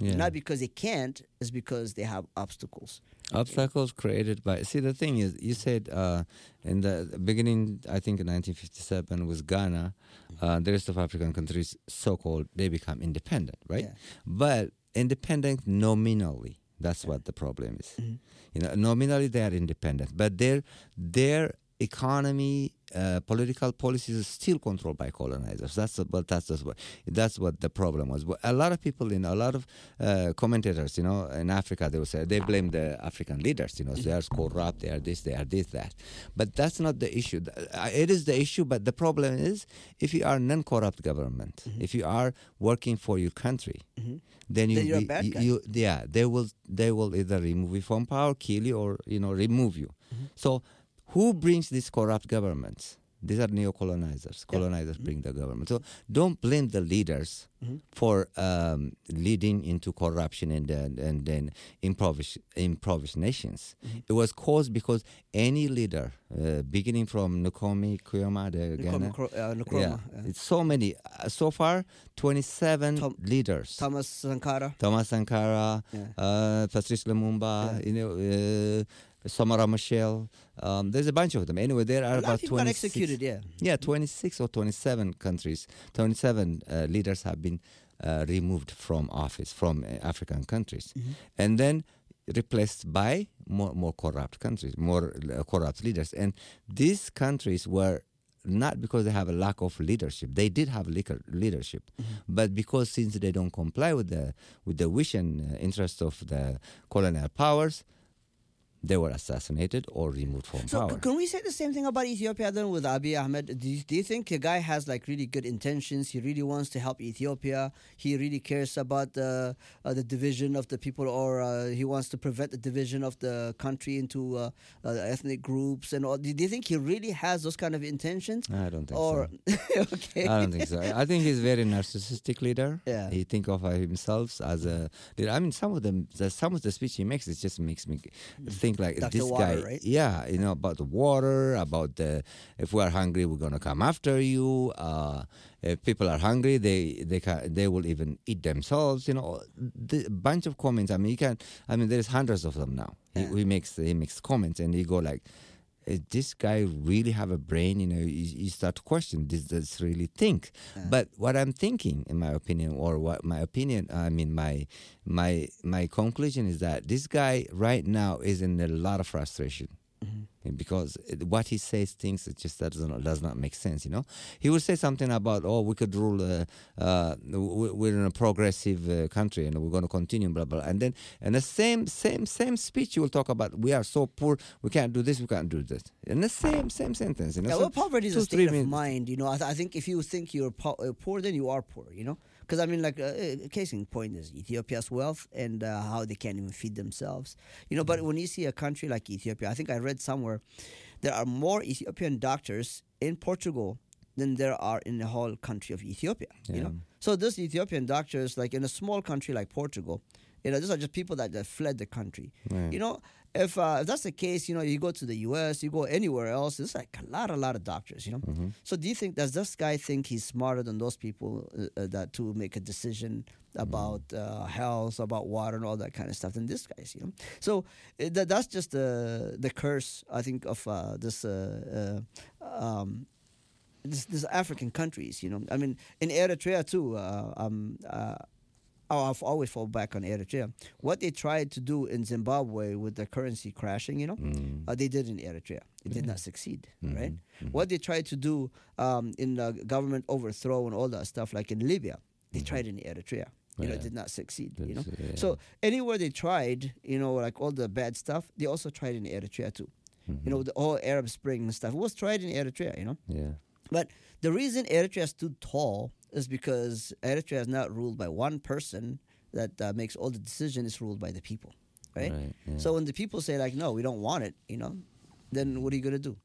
Yeah. Not because they can't, it's because they have obstacles. Obstacles created by. See, the thing is, you said uh, in the beginning, I think in nineteen fifty-seven with Ghana, uh, the rest of African countries, so-called, they become independent, right? Yeah. But independent nominally. That's what the problem is. Mm-hmm. You know, nominally they are independent, but their their economy, uh, political policies are still controlled by colonizers. That's what that's just what that's what the problem was. But a lot of people, in a lot of uh, commentators, you know, in Africa, they will say they blame the African leaders. You know, so they are corrupt, they are this, they are this, that. But that's not the issue. It is the issue, but the problem is if you are non-corrupt government, mm-hmm. if you are working for your country, mm-hmm. then you, then you're be, a bad guy. you yeah they will they will either remove you from power, kill you, or you know remove you. Mm-hmm. So. Who brings these corrupt governments? These are neo-colonizers. Yeah. Colonizers Mm-hmm. bring the government. So don't blame the leaders mm-hmm. for um, leading into corruption and then and then improvis- improvisations. Mm-hmm. It was caused because any leader, uh, beginning from Nkrumah, Nkrumah, the Ghana, Nkrumah, uh, Nkrumah, yeah, yeah. it's so many. Uh, so far, twenty-seven Tom- leaders. Thomas Sankara. Thomas Sankara, Yeah. uh, Patrice Lumumba, Yeah. you know. Uh, Samara Machel, um, there's a bunch of them. Anyway, there are A lot about of people got twenty-six. executed, yeah. Yeah, twenty-six or twenty-seven countries, twenty-seven uh, leaders have been uh, removed from office from uh, African countries, Mm-hmm. and then replaced by more more corrupt countries, more uh, corrupt leaders. And these countries were not because they have a lack of leadership. They did have liquor leadership, mm-hmm. but because since they don't comply with the with the wish and uh, interest of the colonial powers, they were assassinated or removed from So power. c- can we say the same thing about Ethiopia then with Abiy Ahmed? Do you, do you think the guy has like really good intentions? He really wants to help Ethiopia. He really cares about the uh, the division of the people, or uh, he wants to prevent the division of the country into uh, uh, ethnic groups and all. Do do you think he really has those kind of intentions? I don't think Or so. okay, I don't think so. I think he's a very narcissistic leader. Yeah. He think of himself as a leader. I mean, some of them, the, some of the speech he makes, it just makes me think like Doctor this Water, guy. right? Yeah, you know, about the water, about the if we are hungry, we're gonna come after you. Uh, if people are hungry, they they can they will even eat themselves. You know, the bunch of comments. I mean, you can. I mean, there's hundreds of them now. Yeah. He, he makes he makes comments, and he go like, "Does this guy really have a brain?" You know, you, you start to question, does this really think? Yeah. But what I'm thinking, in my opinion, or what my opinion, I mean, my my my conclusion is that this guy right now is in a lot of frustration. Mm-hmm. Because what he says, things it just does not does not make sense. You know, he will say something about, "Oh, we could rule. Uh, uh, we're in a progressive uh, country, and we're going to continue." Blah blah. And then, in the same same same speech, you will talk about, "We are so poor, we can't do this, we can't do this." In the same same sentence. You know, Yeah, so well, poverty is two, a three state of minutes. mind. You know, I, th- I think if you think you're po- uh, poor, then you are poor. You know, because I mean, like, uh, uh, case in point is Ethiopia's wealth and uh, how they can't even feed themselves. You know, but when you see a country like Ethiopia, I think I read somewhere there are more Ethiopian doctors in Portugal than there are in the whole country of Ethiopia. You Yeah. know, so those Ethiopian doctors, like in a small country like Portugal, you know, these are just people that, that fled the country. Right. You know, if uh, if that's the case, you know, you go to the U S, you go anywhere else, there's like a lot, a lot of doctors, you know. Mm-hmm. So do you think, does this guy think he's smarter than those people uh, uh, that to make a decision about uh, health, about water, and all that kind of stuff than this guy's, you know? So uh, that that's just the the curse, I think, of uh, this. Uh, uh, um, this, this African countries, you know. I mean, in Eritrea too. Uh, um, uh, Oh, I've always fall back on Eritrea. What they tried to do in Zimbabwe with the currency crashing, you know, Mm. uh, they did in Eritrea. It did not succeed, Mhm. right? Mhm. What they tried to do um, in the government overthrow and all that stuff, like in Libya, they tried in Eritrea. You know, it Yeah. did not succeed, you know. That's, uh, So anywhere they tried, you know, like all the bad stuff, they also tried in Eritrea too. You know, the whole Arab Spring and stuff, it was tried in Eritrea, you know. Yeah. But the reason Eritrea stood tall is because Eritrea is not ruled by one person that uh, makes all the decisions. It's ruled by the people, right? Right, yeah. So when the people say like, no, we don't want it, you know, then what are you going to do?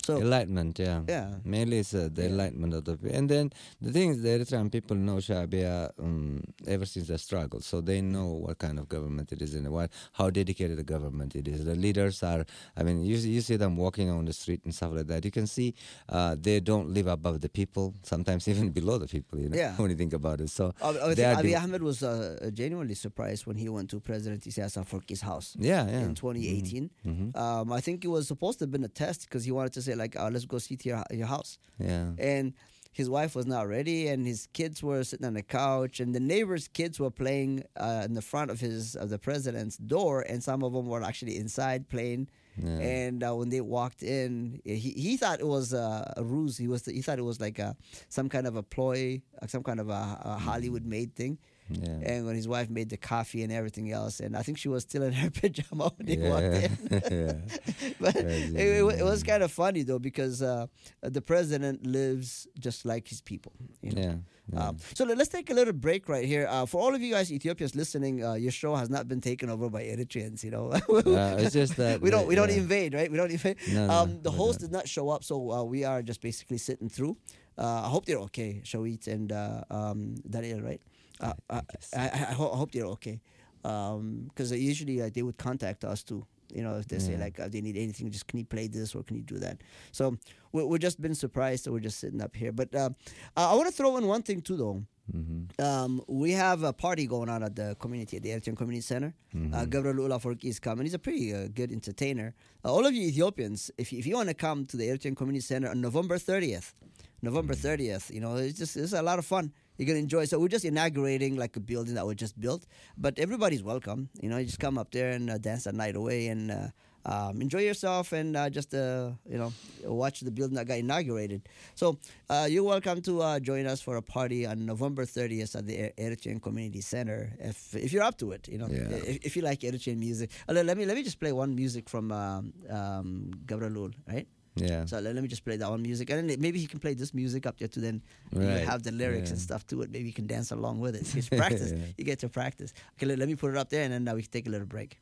So Enlightenment, yeah. Yeah. Mainly it's uh, the enlightenment of the people. And then the thing is, the Eritrean people know Shabia um, ever since the struggle. So they know what kind of government it is and what, how dedicated the government it is. The leaders are, I mean, you, you see them walking on the street and stuff like that. You can see uh, they don't live above the people, sometimes even below the people, you know, Yeah. when you think about it. So I, I they think are Abiy the- Ahmed was uh, genuinely surprised when he went to President Isaias Afwerki's house. yeah, yeah. In twenty eighteen, um, I think it was supposed to have been a test because he wanted to say like, uh, "Let's go see to your your house." Yeah. And his wife was not ready, and his kids were sitting on the couch, and the neighbors' kids were playing uh, in the front of his of the president's door, and some of them were actually inside playing. Yeah. And uh, when they walked in, he he thought it was uh, a ruse. He was he thought it was like a some kind of a ploy, uh, some kind of a, a Hollywood made thing. Yeah. And when his wife made the coffee and everything else, and I think she was still in her pajama when they walked Yeah. in. Yeah. But Crazy, it, it, wa- it was kind of funny though because uh, the president lives just like his people. You know? Yeah. Yeah. Um, so let- let's take a little break right here. Uh, for all of you guys Ethiopians listening, uh, your show has not been taken over by Eritreans. You know, Uh, it's just that we don't we don't yeah. invade, right? We don't invade. No, no, um, the we host don't. did not show up, so uh, we are just basically sitting through. Uh, I hope they're okay, Shawit and uh, um, Daniel, right? Uh, I, I, I, ho- I hope they're okay, because usually uh, they would contact us too. You know, if they say Yeah. like uh, they need anything, just can you play this or can you do that? So we're, we're just been surprised that we're just sitting up here. But uh, uh, I want to throw in one thing too, though. Mhm. Um, we have a party going on at the community, at the Eritrean Community Center. Uh, Gabriel Ulaforki is coming. He's a pretty uh, good entertainer. Uh, all of you Ethiopians, if you, if you want to come to the Eritrean Community Center on November thirtieth, November thirtieth, you know, it's just it's a lot of fun. You're gonna enjoy. So we're just inaugurating like a building that was just built, but everybody's welcome. You know, you just come up there and uh, dance that night away and uh, um, enjoy yourself and uh, just uh, you know watch the building that got inaugurated. So uh, you're welcome to uh, join us for a party on November thirtieth at the E- Eritrean Community Center. If if you're up to it, you know, Yeah. if, if you like Eritrean music. Uh, let let me let me just play one music from um, um, Gabriel, right? Yeah. So let, let me just play that one music, and then maybe he can play this music up there too. Then you Right. have the lyrics and Yeah. stuff to it. Maybe you can dance along with it. It's practice. Yeah. You get to practice. Okay, let, let me put it up there, and then uh, we can take a little break.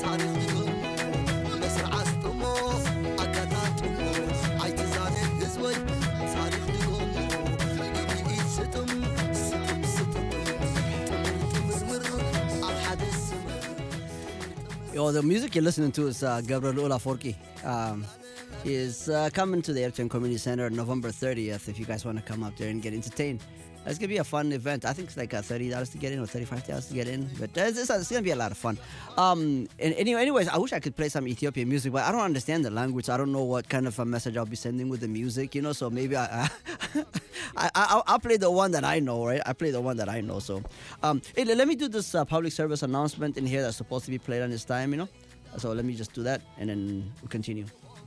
Yo, the music you're listening to is uh, Gabriel Olaforki. Um, he is uh, coming to the Ayrton Community Center November thirtieth if you guys want to come up there and get entertained. It's going to be a fun event. I think it's like uh, thirty dollars to get in or thirty-five dollars to get in. But it's, it's, it's going to be a lot of fun. Um, and anyway, anyways, I wish I could play some Ethiopian music, but I don't understand the language. I don't know what kind of a message I'll be sending with the music, you know, so maybe I, I, I, I'll play the one that I know, right? I play the one that I know. So um, hey, let me do this uh, public service announcement in here that's supposed to be played on this time, you know. So let me just do that, and then we'll continue.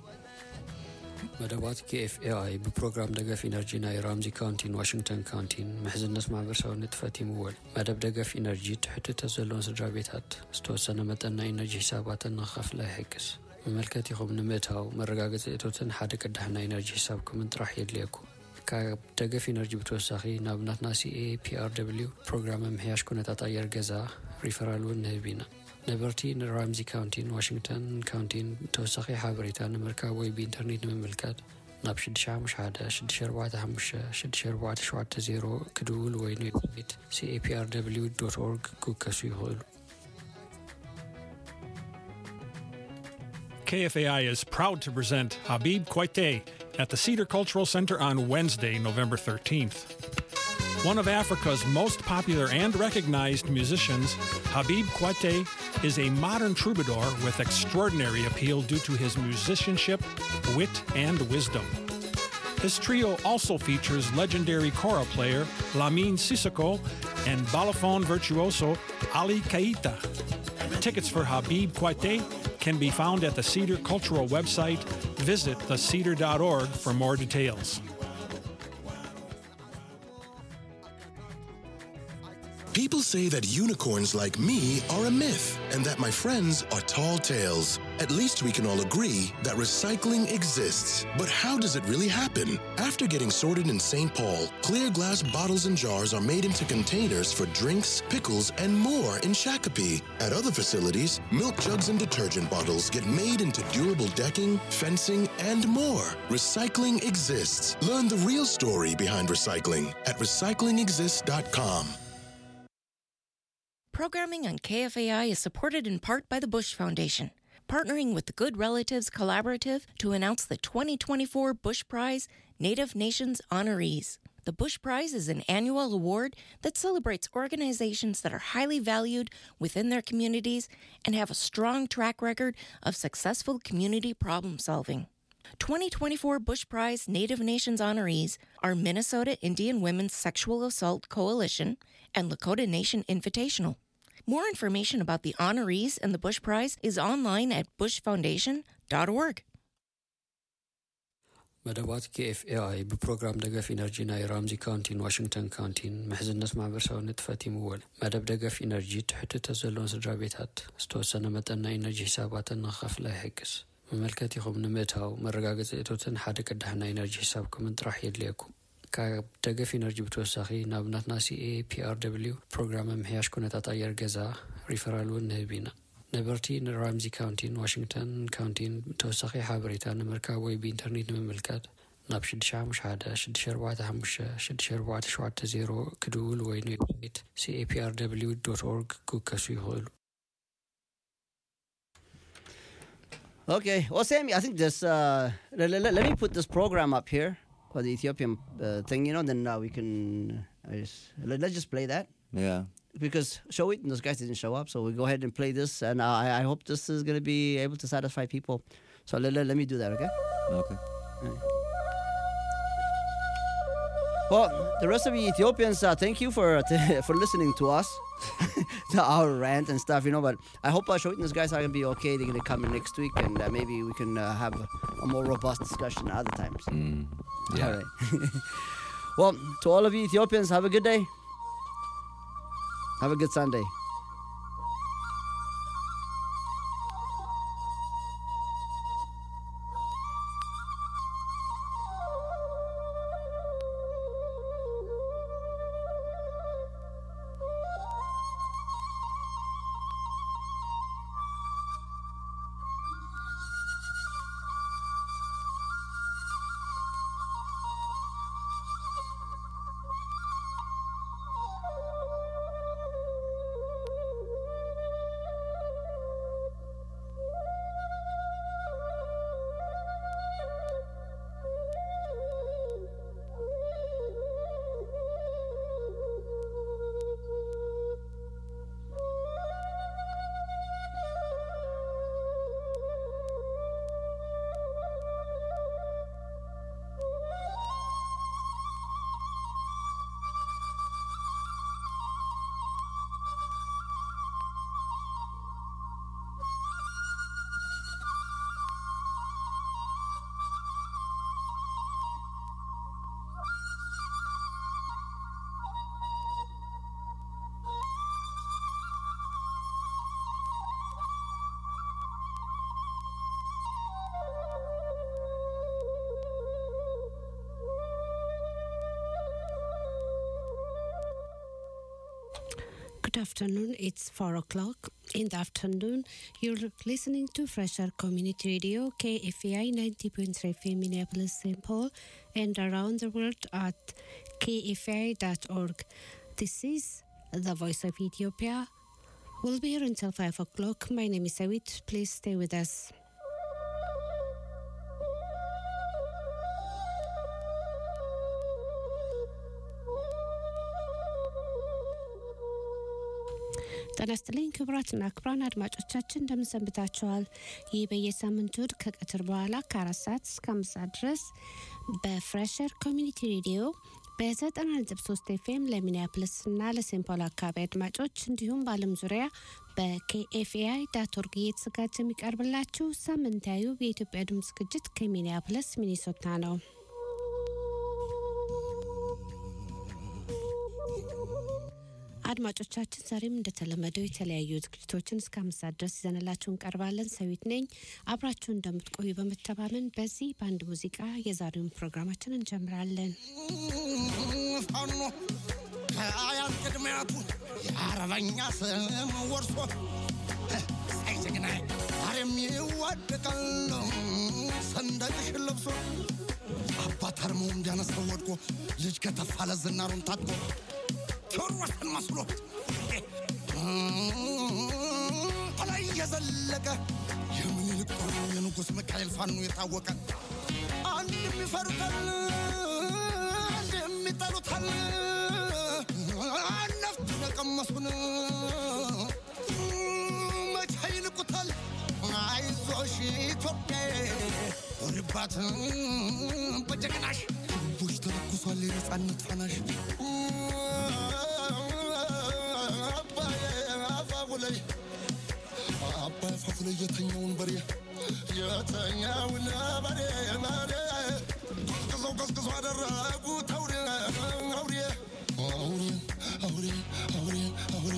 መደባት ኬኤፍኤአይ ብፕሮግራም ደገፍ ኢነርጂ ናይ ራምዚ ካውንቲን ዋሽንግተን ካውንቲን ምሕዝነት ማሕበረሰብነት ፈቲሙ ወል መደብ ደገፍ ኢነርጂ ትሕትት ዘለዎን ስድራ ቤታት ዝተወሰነ መጠን ናይ ኢነርጂ ሂሳባትን ንኸፍላ ይሕግዝ መመልከት ይኹም ንምእታው መረጋገፂ እቶትን ሓደ ቅዳሕ ናይ ኢነርጂ ሂሳብኩምን ጥራሕ የድልየኩም ካብ ደገፍ ኢነርጂ ብተወሳኺ ናብናትና ሲኤፒአርደብሊው ፕሮግራም ምሕያሽ ኩነታት ኣየር ገዛ ሪፈራል እውን ንህብ ኢና ነበርቲ ንራምዚ ካውንቲን ዋሽንግተን ካውንቲን ተወሳኺ ሓበሬታ ንምርካብ ወይ ብኢንተርኔት ንምምልካት ናብ ሽድሽተ ሓሙሽተ ሓደ ሽድሽተ ኣርባዕተ ሓሙሽተ ሽድሽተ ኣርባዕተ ሸውዓተ ዜሮ ክድውል ወይ ንዌብሳይት ሲ ኤ ፒ ኣር ደብሊው ዶት ኦርግ ክውከሱ ይኽእሉ K F A I is proud to present Habib Kwaite at the Cedar Cultural Center on Wednesday, November thirteenth. One of Africa's most popular and recognized musicians, Habib Kwaite is a modern troubadour with extraordinary appeal due to his musicianship, wit, and wisdom. His trio also features legendary kora player Lamine Sissoko and balafon virtuoso Ali Kaita. Tickets for Habib Kwaite can be found at the Cedar Cultural website. Visit the cedar dot org for more details. People say that unicorns like me are a myth and that my friends are tall tales. At least we can all agree that recycling exists. But how does it really happen? After getting sorted in Saint Paul, clear glass bottles and jars are made into containers for drinks, pickles, and more in Shakopee. At other facilities, milk jugs and detergent bottles get made into durable decking, fencing, and more. Recycling exists. Learn the real story behind recycling at recycling exists dot com. Programming on K F A I is supported in part by the Bush Foundation, partnering with the Good Relatives Collaborative to announce the twenty twenty-four Bush Prize Native Nations honorees. The Bush Prize is an annual award that celebrates organizations that are highly valued within their communities and have a strong track record of successful community problem solving. twenty twenty-four Bush Prize Native Nations honorees are Minnesota Indian Women's Sexual Assault Coalition and Lakota Nation Invitational. More information about the honorees and the Bush Prize is online at bush foundation dot org. መደባት ኬኤፍኤአይ ብፕሮግራም ደገፍ ኢነርጂ ናይ ራምዚ ካውንቲን ዋሽንግተን ካውንቲን ምሕዝነት ማሕበረሰብነት ፈቲሙ ወል መደብ ደገፍ ኢነርጂ ትሕትት ዘለዎን ስድራ ቤታት ዝተወሰነ መጠን ናይ ኢነርጂ ሂሳባትን ንኸፍላ ይሕግዝ መመልከት ይኹም ንምእታው መረጋገፂ እቶትን ሓደ ቅዳሕ ናይ ኢነርጂ ሂሳብኩምን ጥራሕ የድልየኩም ካብ ደገፍ ኢነርጂ ብተወሳኺ ናብናትና ሲኤፒአርደብሊው ፕሮግራም ምሕያሽ ኩነታት ኣየር ገዛ ሪፈራል እውን ንህብ ኢና ነበርቲ ንራምዚ ካውንቲን ዋሽንግተን ካውንቲን ተወሳኺ ሓበሬታ ንምርካብ ወይ ብኢንተርኔት ንምምልካት ናብ ሽድሽተ ሓሙሽተ ሓደ ሽድሽተ ኣርባዕተ ሓሙሽተ ሽድሽተ ኣርባዕተ ሸውዓተ ዜሮ ክድውል ወይ ንዌብሳይት ሲ ኤ ፒ ኣር ደብሊው ዶት ኦርግ ክውከሱ ይኽእሉ Okay, well, Sammy, I think this, uh, let, let, let me put this program up here for the Ethiopian uh, thing, you know, then uh, we can, uh, just, let, let's just play that. Yeah. Because show it, and those guys didn't show up, so we go ahead and play this, and uh, I, I hope this is going to be able to satisfy people. So let, let, let me do that, okay? Okay. Right. Well, the rest of you Ethiopians, uh, thank you for t- for listening to us, to our rant and stuff, you know. But I hope uh, Shoit and those guys are going to be okay. They're going to come in next week, and uh, maybe we can uh, have a, a more robust discussion other times. Mm, yeah. All right. Well, to all of you Ethiopians, have a good day. Have a good Sunday. Good afternoon. It's four o'clock in the afternoon. You're listening to Fresher Community Radio, K F A I ninety point three F M, Minneapolis, Saint Paul, and around the world at k f a i dot org. This is the Voice of Ethiopia. We'll be here until five o'clock. My name is Awit. Please stay with us. ተነስተልኝ ክብራትና ክብራን አድማጮቻችን እንደምን ሰንብታችኋል? ይህ በየሳምንቱ ከቀትር በኋላ ከአራት ሰዓት እስከ አምስት ሰዓት ድረስ በፍሬሸር ኮሚኒቲ ሬዲዮ በዘጠና ነጥብ ሶስት ኤፍ ኤም ለሚኒያፖሊስ እና ለሴንት ፖል አካባቢ አድማጮች እንዲሁም በዓለም ዙሪያ በኬ ኤፍ ኤ አይ ዳት ኦርግ የተዘጋጀ የሚቀርብላችሁ ሳምንታዊ የኢትዮጵያ ድምፅ ዝግጅት ከሚኒያፖሊስ ሚኒሶታ ነው። አድማጮቻችን ዛሬም እንደተለመደው የተለያዩ ዝግጅቶችን እስከ አምስት ሰዓት ድረስ ይዘንላችሁ እንቀርባለን። ሰዊት ነኝ። አብራችሁ እንደምትቆዩ በመተማመን በዚህ ባንድ ሙዚቃ የዛሬውን ፕሮግራማችንን እንጀምራለን። ፋኖ ከአያት ቅድሚያቱ የአረበኛ ስም ወርሶ ሳይጀግናይ ዛሬም ይዋደቃል ሰንደቅሽ ለብሶ አባት አርመው እንዲያነሳው ወድቆ ልጅ ከተፋለ ዝናሩን ታጥቆ ቾርወሰን መስሎ አላይ የዘለቀ የምኒልክ ጦር የንጉስ ሚካኤል ፋኖ የታወቀ አንድ የሚፈሩታል አንድ የሚጠሉታል ነፍጥ ነቀመሱን መቼ ይንቁታል አይዞሽ ኢትዮጵያ ወርባት በጀግናሽ ቡሽ ተለኩሷል የነጻነት ፈናሽ አባ ፋፍለ የተኛውን በሬ የተኛውን በሬ ማሬ ቀዝቀዘው ቀዝቀዞ አደረጉት አውሬ አውሬ አውሬ አውሬ አውሬ አውሬ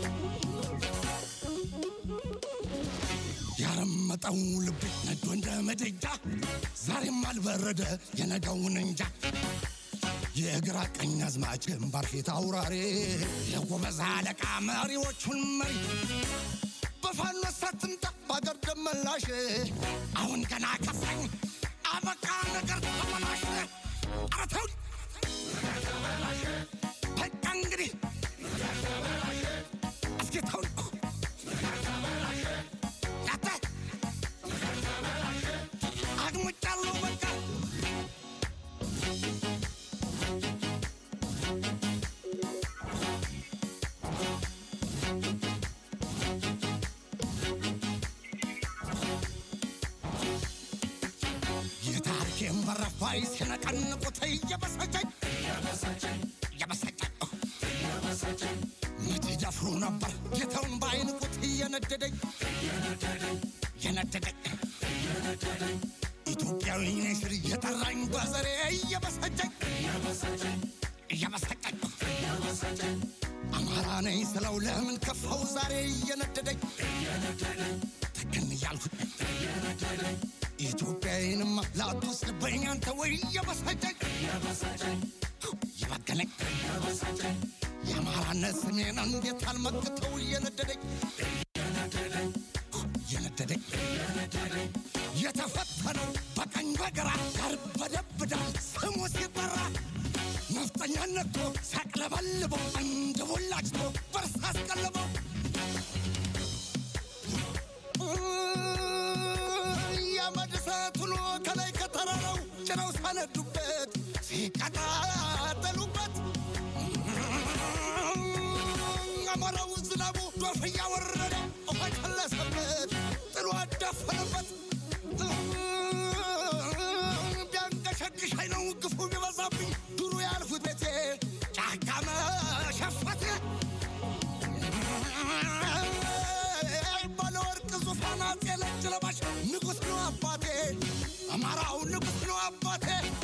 ያረመጠው ልብ ነዶ እንደ መደጃ ዛሬም አልበረደ የነገውን እንጃ የግራ ቀኝ አዝማች ግንባር ፊት አውራሪ የጎበዝ አለቃ መሪዎቹን መሪ በፋኖ ሳትምጣ ባገር ደመላሽ አሁን ገና ከፋኝ አበቃ ነገር ተመላሽ አረተው ተመላሽ በቃ እንግዲህ እስኪ ተው ተመላሽ ያታ ተመላሽ አግሙጫለሁ በቃ ፋይስ ነቀንቁት እየበሰጨኝ እየበሰጨኝ እየበሰጨኝ እየበሰጨኝ ምትደፍሩ ነበር ጌታውን ባይንቁት እየነደደኝ እየነደደኝ እየነደደኝ እየነደደኝ ኢትዮጵያዊ ነኝ ስል እየጠራኝ በዘሬ እየበሰጨኝ እየበሰጨኝ እየበሰጨኝ እየበሰጨኝ አማራ ነኝ ስለው ለምን ከፋው ዛሬ እየነደደኝ እየነደደኝ ተከን እያልኩት እየነደደኝ ኢትዮጵያዊንማ ላትወስድብኝ አንተ ወይ እየበሰጨኝ እየበሰጨኝ እየበገለኝ እየበሰጨኝ የአማራነት ስሜን እንዴት አልመክተው እየነደደኝ እየነደደኝ እየነደደኝ እየነደደኝ የተፈተነው በቀኝ በግራ ያርበደብዳል ስሙ ሲጠራ ነፍጠኛ ነክቶ ሲያቅለበልበው እንደ ቦላጭቶ በርሳስ ቀለበው ያመድሰቱን ከላይ ከተራራው ጭነው ሳነዱበት ሲቀጣጠሉበት አማራው ዝናቡ ዶፍ እያወረደ ውሃ ጨለሰበት ጥሎ አዳፈነበት ቢያንቀሸቅሸኝ ነው ግፉ ቢበዛብኝ ዱሩ ያልፉት ቤቴ ጫካ መሸፈቴ ባለወርቅ ዙፋን አፄ ነጭ ለባሽ ንጉሥ ነው አባቴ አማራው ንጉሥ ነው አባቴ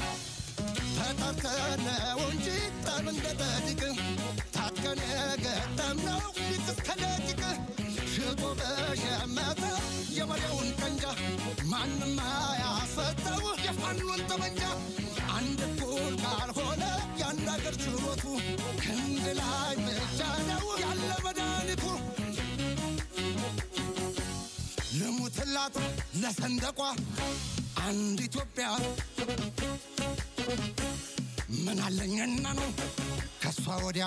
ተጠርተነው እንጂ ጠብ እንደጠዲቅ ታጥቀን የገጠምነው ሊቅ እስከ ደቂቅ ሽጦ በሸመተ የመሪውን ቀንጃ ማንም አያስፈታው የፋኖን ጠመንጃ አንድ እኩል ካልሆነ የአንድ አገር ችሎቱ ክንድ ላይ ብቻ ነው ያለ መዳ ያላት ለሰንደቋ አንድ ኢትዮጵያ ምን አለኝና ነው ከሷ ወዲያ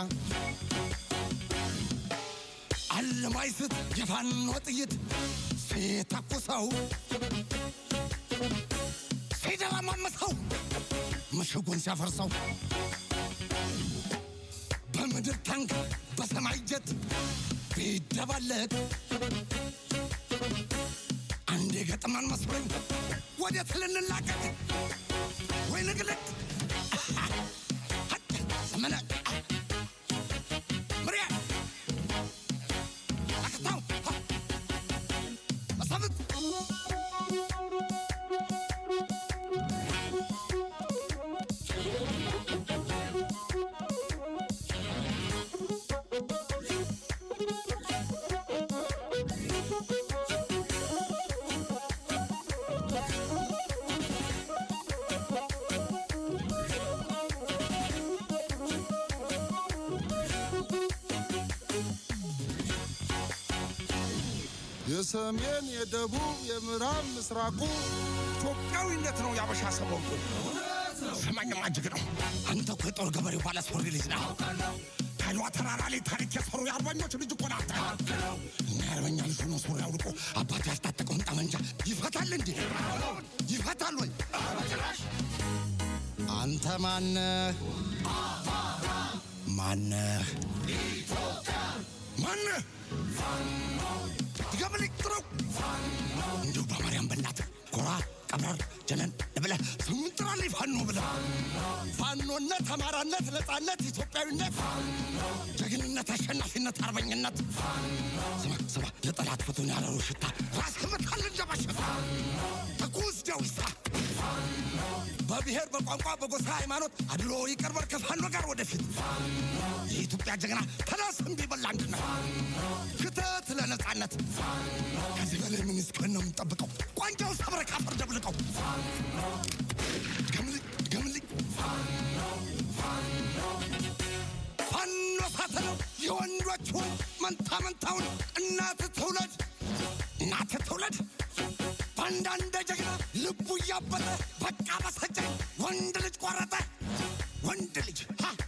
አለማይስት የፋኖ ጥይት ሲተኩሰው ሲደረማመሰው ምሽጉን ሲያፈርሰው በምድር ታንክ በሰማይ ጀት ቢደባለቅ አንዴ ገጥመን መስሎኝ ወዴት ልንላቀቅ ወይ ንግልቅ ዘመነ ምሪያ አክታው አሳብት የሰሜን የደቡብ የምዕራብ ምስራቁ ኢትዮጵያዊነት ነው ያበሻ ሰቦቁ ሰማኝማ እጅግ ነው አንተ እኮ የጦር ገበሬው ባለስፖሪ ልጅ ነህ ታይዋ ተራራ ላይ ታሪክ የሰሩ የአርበኞች ልጅ እኮ ናት እና የአርበኛ ልጅ ሆኖ ሱሪ አውልቆ አባት ያስታጠቀውን ጠመንጃ ይፈታል እንዴ ይፈታል ወይ አንተ ማነህ ማነህ ማነህ ገበልክ ጥሩ እንዲሁ በማርያም በእናት ኮራ ቀብራር ጀነን ብለህ ስምንትራ ላይ ፋኖ ብለህ ፋኖነት አማራነት ነፃነት ኢትዮጵያዊነት ጀግንነት አሸናፊነት አርበኝነት ስማ ስማ ለጠላት ፍቱን ያለው ሽታ ራስ ከመታል እንደባሸታ ተኩስ ጃዊሳ በብሔር በቋንቋ በጎሳ ሃይማኖት አድሎ ይቀርበር ከፋኖ ጋር ወደፊት የኢትዮጵያ ጀግና ተነስ እምቢ በል አንድነት ክተት ለነፃነት ከዚህ በላይ ምን እስከን ነው የምንጠብቀው ቋንቋው ሰብረ ካፈር ደብልቀው ገምልኝ ገምልኝ ፋኖ ሳተነው የወንዶቹ መንታ መንታውን እናት ትውለድ እናት ትውለድ ባንዳንደ ጀግና ልቡ እያበጠ በቃ በሰጨኝ ወንድ ልጅ ቆረጠ ወንድ ልጅ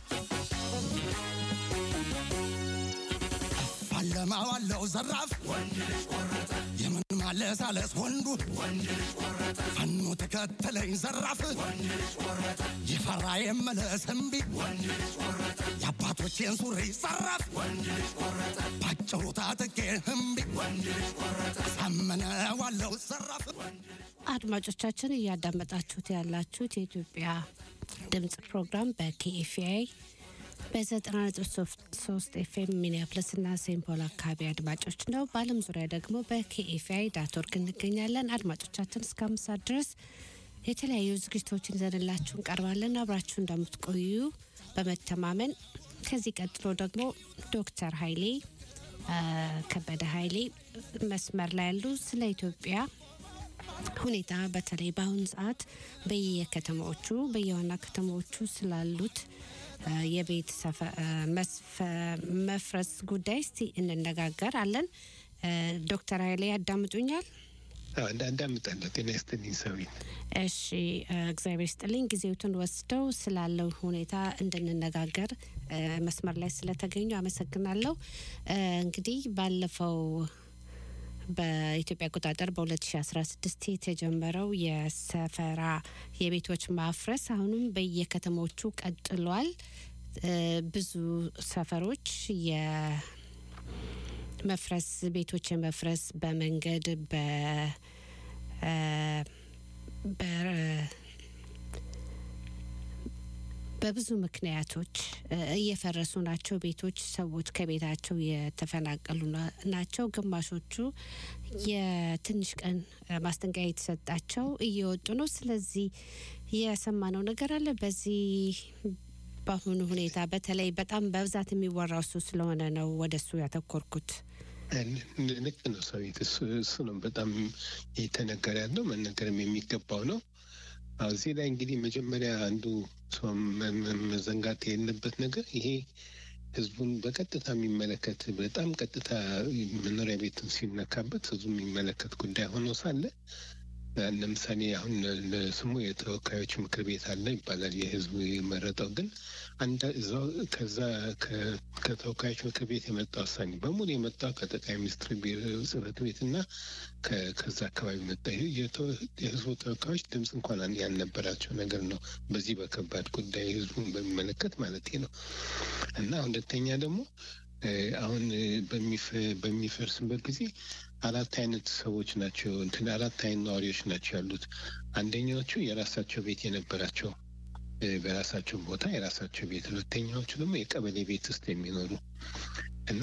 አለማዋለው ዘራፍ ወንድ ልጅ ቆረጠ የምን ማለሳለስ ወንዱ ወንድ ልጅ ቆረጠ ፋኖ ተከተለኝ ዘራፍ ወንድ ልጅ ቆረጠ የፈራ የመለስ እምቢ ወንድ ልጅ ቆረጠ የአባቶቼን ሱሪ ዘራፍ ወንድ ልጅ ቆረጠ ባጭሩ ታጥቄ እምቢ ወንድ ልጅ ቆረጠ አሳምነዋለው ዘራፍ አድማጮቻችን እያዳመጣችሁት ያላችሁት የኢትዮጵያ ድምጽ ፕሮግራም በኬኤፍአይ በዘጠና ነጥብ ሶስት ኤፍኤም ሚኒያፖሊስ እና ሴንት ፖል አካባቢ አድማጮች ነው። በዓለም ዙሪያ ደግሞ በኬኤፍአይ ዳት ኦርግ እንገኛለን። አድማጮቻችን እስከ አምስት ሰዓት ድረስ የተለያዩ ዝግጅቶችን ይዘንላችሁ እንቀርባለን። አብራችሁ እንደምትቆዩ በመተማመን ከዚህ ቀጥሎ ደግሞ ዶክተር ኃይሌ ከበደ ኃይሌ መስመር ላይ ያሉ ስለ ኢትዮጵያ ሁኔታ በተለይ በአሁኑ ሰዓት በየከተማዎቹ በየዋና ከተማዎቹ ስላሉት የቤት መፍረስ ጉዳይ እስቲ እንነጋገራለን። ዶክተር ኃይሌ ያዳምጡኛል? እንዳዳምጣለሁ። ጤና ይስጥልኝ ሰዊት። እሺ እግዚአብሔር ይስጥልኝ። ጊዜውትን ወስደው ስላለው ሁኔታ እንድንነጋገር መስመር ላይ ስለተገኙ አመሰግናለሁ። እንግዲህ ባለፈው በኢትዮጵያ አቆጣጠር በ2016 የተጀመረው የሰፈራ የቤቶች ማፍረስ አሁንም በየከተሞቹ ቀጥሏል። ብዙ ሰፈሮች የመፍረስ ቤቶች የመፍረስ በመንገድ በ በብዙ ምክንያቶች እየፈረሱ ናቸው ቤቶች። ሰዎች ከቤታቸው የተፈናቀሉ ናቸው። ግማሾቹ የትንሽ ቀን ማስጠንቀቂያ የተሰጣቸው እየወጡ ነው። ስለዚህ የሰማነው ነገር አለ። በዚህ በአሁኑ ሁኔታ በተለይ በጣም በብዛት የሚወራው እሱ ስለሆነ ነው ወደሱ ያተኮርኩት። ልክ ነው ሰዊት። እሱ ነው በጣም የተነገረ ያለው መነገርም የሚገባው ነው። እዚህ ላይ እንግዲህ መጀመሪያ አንዱ ሰው መዘንጋት የሌለበት ነገር ይሄ ህዝቡን በቀጥታ የሚመለከት በጣም ቀጥታ መኖሪያ ቤትን ሲነካበት ህዝቡ የሚመለከት ጉዳይ ሆኖ ሳለ ለምሳሌ አሁን ለስሙ የተወካዮች ምክር ቤት አለ ይባላል የህዝቡ የመረጠው ግን አንድ እዛው ከዛ ከተወካዮች ምክር ቤት የመጣው ውሳኔ በሙሉ የመጣው ከጠቅላይ ሚኒስትር ቢሮ ጽሕፈት ቤትና ከዛ አካባቢ መጣ የህዝቡ ተወካዮች ድምጽ እንኳን ያልነበራቸው ነገር ነው በዚህ በከባድ ጉዳይ ህዝቡን በሚመለከት ማለት ነው እና ሁለተኛ ደግሞ አሁን በሚፈርስበት ጊዜ አራት አይነት ሰዎች ናቸው እንትን አራት አይነት ነዋሪዎች ናቸው ያሉት አንደኛዎቹ የራሳቸው ቤት የነበራቸው በራሳቸው ቦታ የራሳቸው ቤት ሁለተኛዎቹ ደግሞ የቀበሌ ቤት ውስጥ የሚኖሩ እና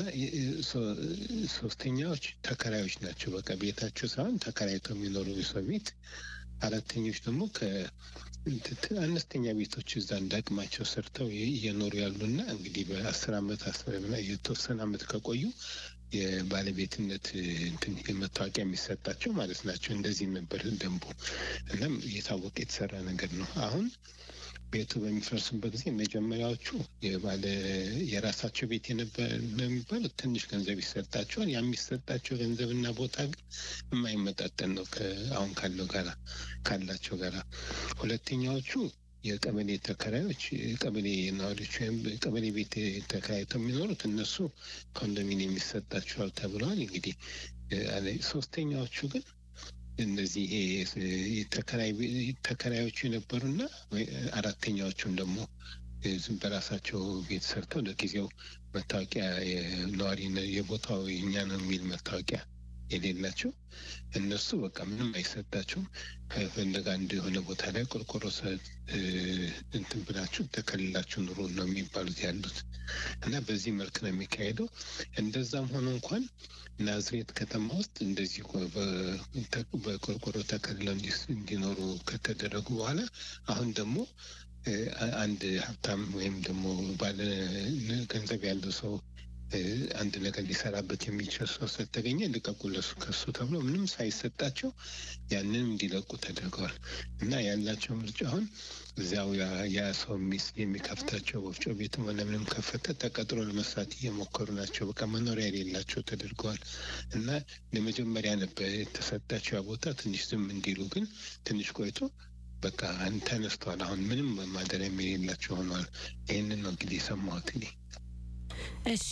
ሶስተኛዎች ተከራዮች ናቸው በቃ ቤታቸው ሳይሆን ተከራይተው የሚኖሩ የሰው ቤት አራተኞች ደግሞ ከአነስተኛ ቤቶች እዛ እንዳቅማቸው ሰርተው እየኖሩ ያሉና እንግዲህ በአስር አመት አስረና የተወሰነ አመት ከቆዩ የባለቤትነት እንትን መታወቂያ የሚሰጣቸው ማለት ናቸው እንደዚህ ነበር ደንቡ እናም የታወቀ የተሰራ ነገር ነው አሁን ቤቱ በሚፈርስበት ጊዜ መጀመሪያዎቹ የባለ የራሳቸው ቤት የነበረ የሚባለው ትንሽ ገንዘብ ይሰጣቸዋል የሚሰጣቸው ገንዘብና ቦታ ግን የማይመጣጠን ነው ከአሁን ካለው ጋራ ካላቸው ጋራ ሁለተኛዎቹ የቀበሌ ተከራዮች ቀበሌ ነዋሪዎች ወይም ቀበሌ ቤት ተከራይተው የሚኖሩት እነሱ ኮንዶሚኒየም የሚሰጣቸዋል ተብለዋል እንግዲህ ሶስተኛዎቹ ግን እነዚህ ተከራይ ተከራዮች የነበሩና አራተኛዎቹም ደግሞ በራሳቸው ቤት ሰርተው ለጊዜው መታወቂያ የነዋሪ የቦታው የኛ ነው የሚል መታወቂያ የሌላቸው እነሱ በቃ ምንም አይሰጣቸውም ከፈለጋ እንደሆነ ቦታ ላይ ቆርቆሮ እንትን ብላችሁ ተከልላችሁ ኑሮ ነው የሚባሉት ያሉት እና በዚህ መልክ ነው የሚካሄደው እንደዛም ሆኖ እንኳን ናዝሬት ከተማ ውስጥ እንደዚህ በቆርቆሮ ተከልለው እንዲኖሩ ከተደረጉ በኋላ አሁን ደግሞ አንድ ሀብታም ወይም ደግሞ ባለ ገንዘብ ያለው ሰው አንድ ነገር ሊሰራበት የሚችል ሰው ስለተገኘ ልቀቁ ለሱ ከሱ ተብሎ ምንም ሳይሰጣቸው ያንን እንዲለቁ ተደርገዋል እና ያላቸው ምርጫ አሁን እዚያው ያ ሰው ሚስ የሚከፍታቸው ወፍጮ ቤት ምንም ከፈተ ተቀጥሮ ለመስራት እየሞከሩ ናቸው በቃ መኖሪያ የሌላቸው ተደርገዋል እና ለመጀመሪያ ነበር የተሰጣቸው ቦታ ትንሽ ዝም እንዲሉ ግን ትንሽ ቆይቶ በቃ ተነስተዋል አሁን ምንም ማደሪያ የሌላቸው ሆነዋል ይህንን ነው እንግዲህ የሰማሁት እኔ እሺ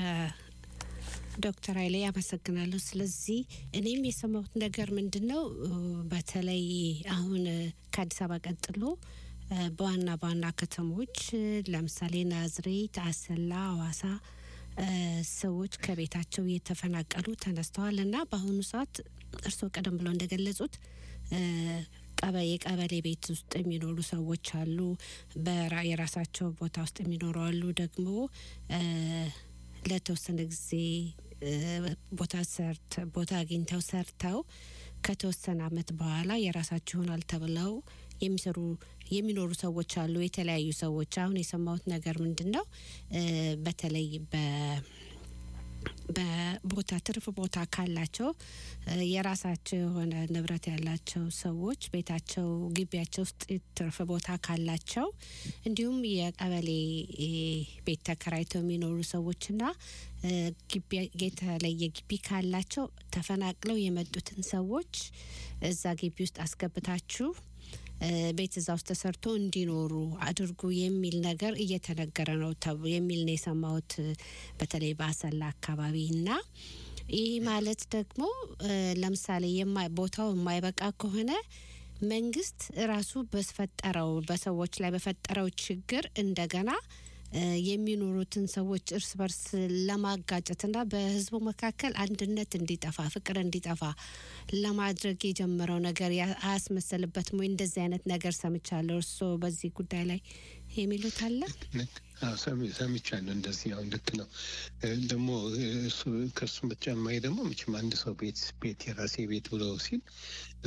ዶክተር ኃይሌ አመሰግናለሁ ስለዚህ እኔም የሰማሁት ነገር ምንድነው በተለይ አሁን ከአዲስ አበባ ቀጥሎ በዋና በዋና ከተሞች ለምሳሌ ናዝሬት አሰላ ሐዋሳ ሰዎች ከቤታቸው እየተፈናቀሉ ተነስተዋልና በአሁኑ ሰዓት እርሶ ቀደም ብለው እንደገለጹት ቀበሌ ቀበሌ ቤት ውስጥ የሚኖሩ ሰዎች አሉ በራሳቸው ቦታ ውስጥ የሚኖሩ አሉ ደግሞ ለተወሰነ ጊዜ ቦታ ሰርት ቦታ አግኝተው ሰርተው ከተወሰነ አመት በኋላ የራሳቸው ሆናል ተብለው የሚሰሩ የሚኖሩ ሰዎች አሉ የተለያዩ ሰዎች አሁን የሰማሁት ነገር ምንድነው በተለይ በ በቦታ ትርፍ ቦታ ካላቸው የራሳቸው የሆነ ንብረት ያላቸው ሰዎች ቤታቸው ግቢያቸው ውስጥ ትርፍ ቦታ ካላቸው እንዲሁም የቀበሌ ቤት ተከራይተው የሚኖሩ ሰዎችና ግቢ የተለየ ግቢ ካላቸው ተፈናቅለው የመጡትን ሰዎች እዛ ግቢ ውስጥ አስገብታችሁ ቤት እዛ ውስጥ ተሰርቶ እንዲኖሩ አድርጉ የሚል ነገር እየተነገረ ነው የሚል ነው የሰማሁት በተለይ በአሰላ አካባቢና ይህ ማለት ደግሞ ለምሳሌ ቦታው የማይበቃ ከሆነ መንግስት ራሱ በፈጠረው በሰዎች ላይ በፈጠረው ችግር እንደገና የሚኖሩትን ሰዎች እርስ በርስ ለማጋጨትና በህዝቡ መካከል አንድነት እንዲጠፋ ፍቅር እንዲጠፋ ለማድረግ የጀመረው ነገር ያስመሰልበት ወይ እንደዚህ አይነት ነገር ሰምቻለሁ እርሶ በዚህ ጉዳይ ላይ የሚሉት አለ አዎ ሰምቻለሁ እንደዚህ ያው ልክ ነው ደግሞ እሱ ከሱ በተጨማሪ ደግሞ ምንም አንድ ሰው ቤት ቤት የራሴ ቤት ብሎ ሲል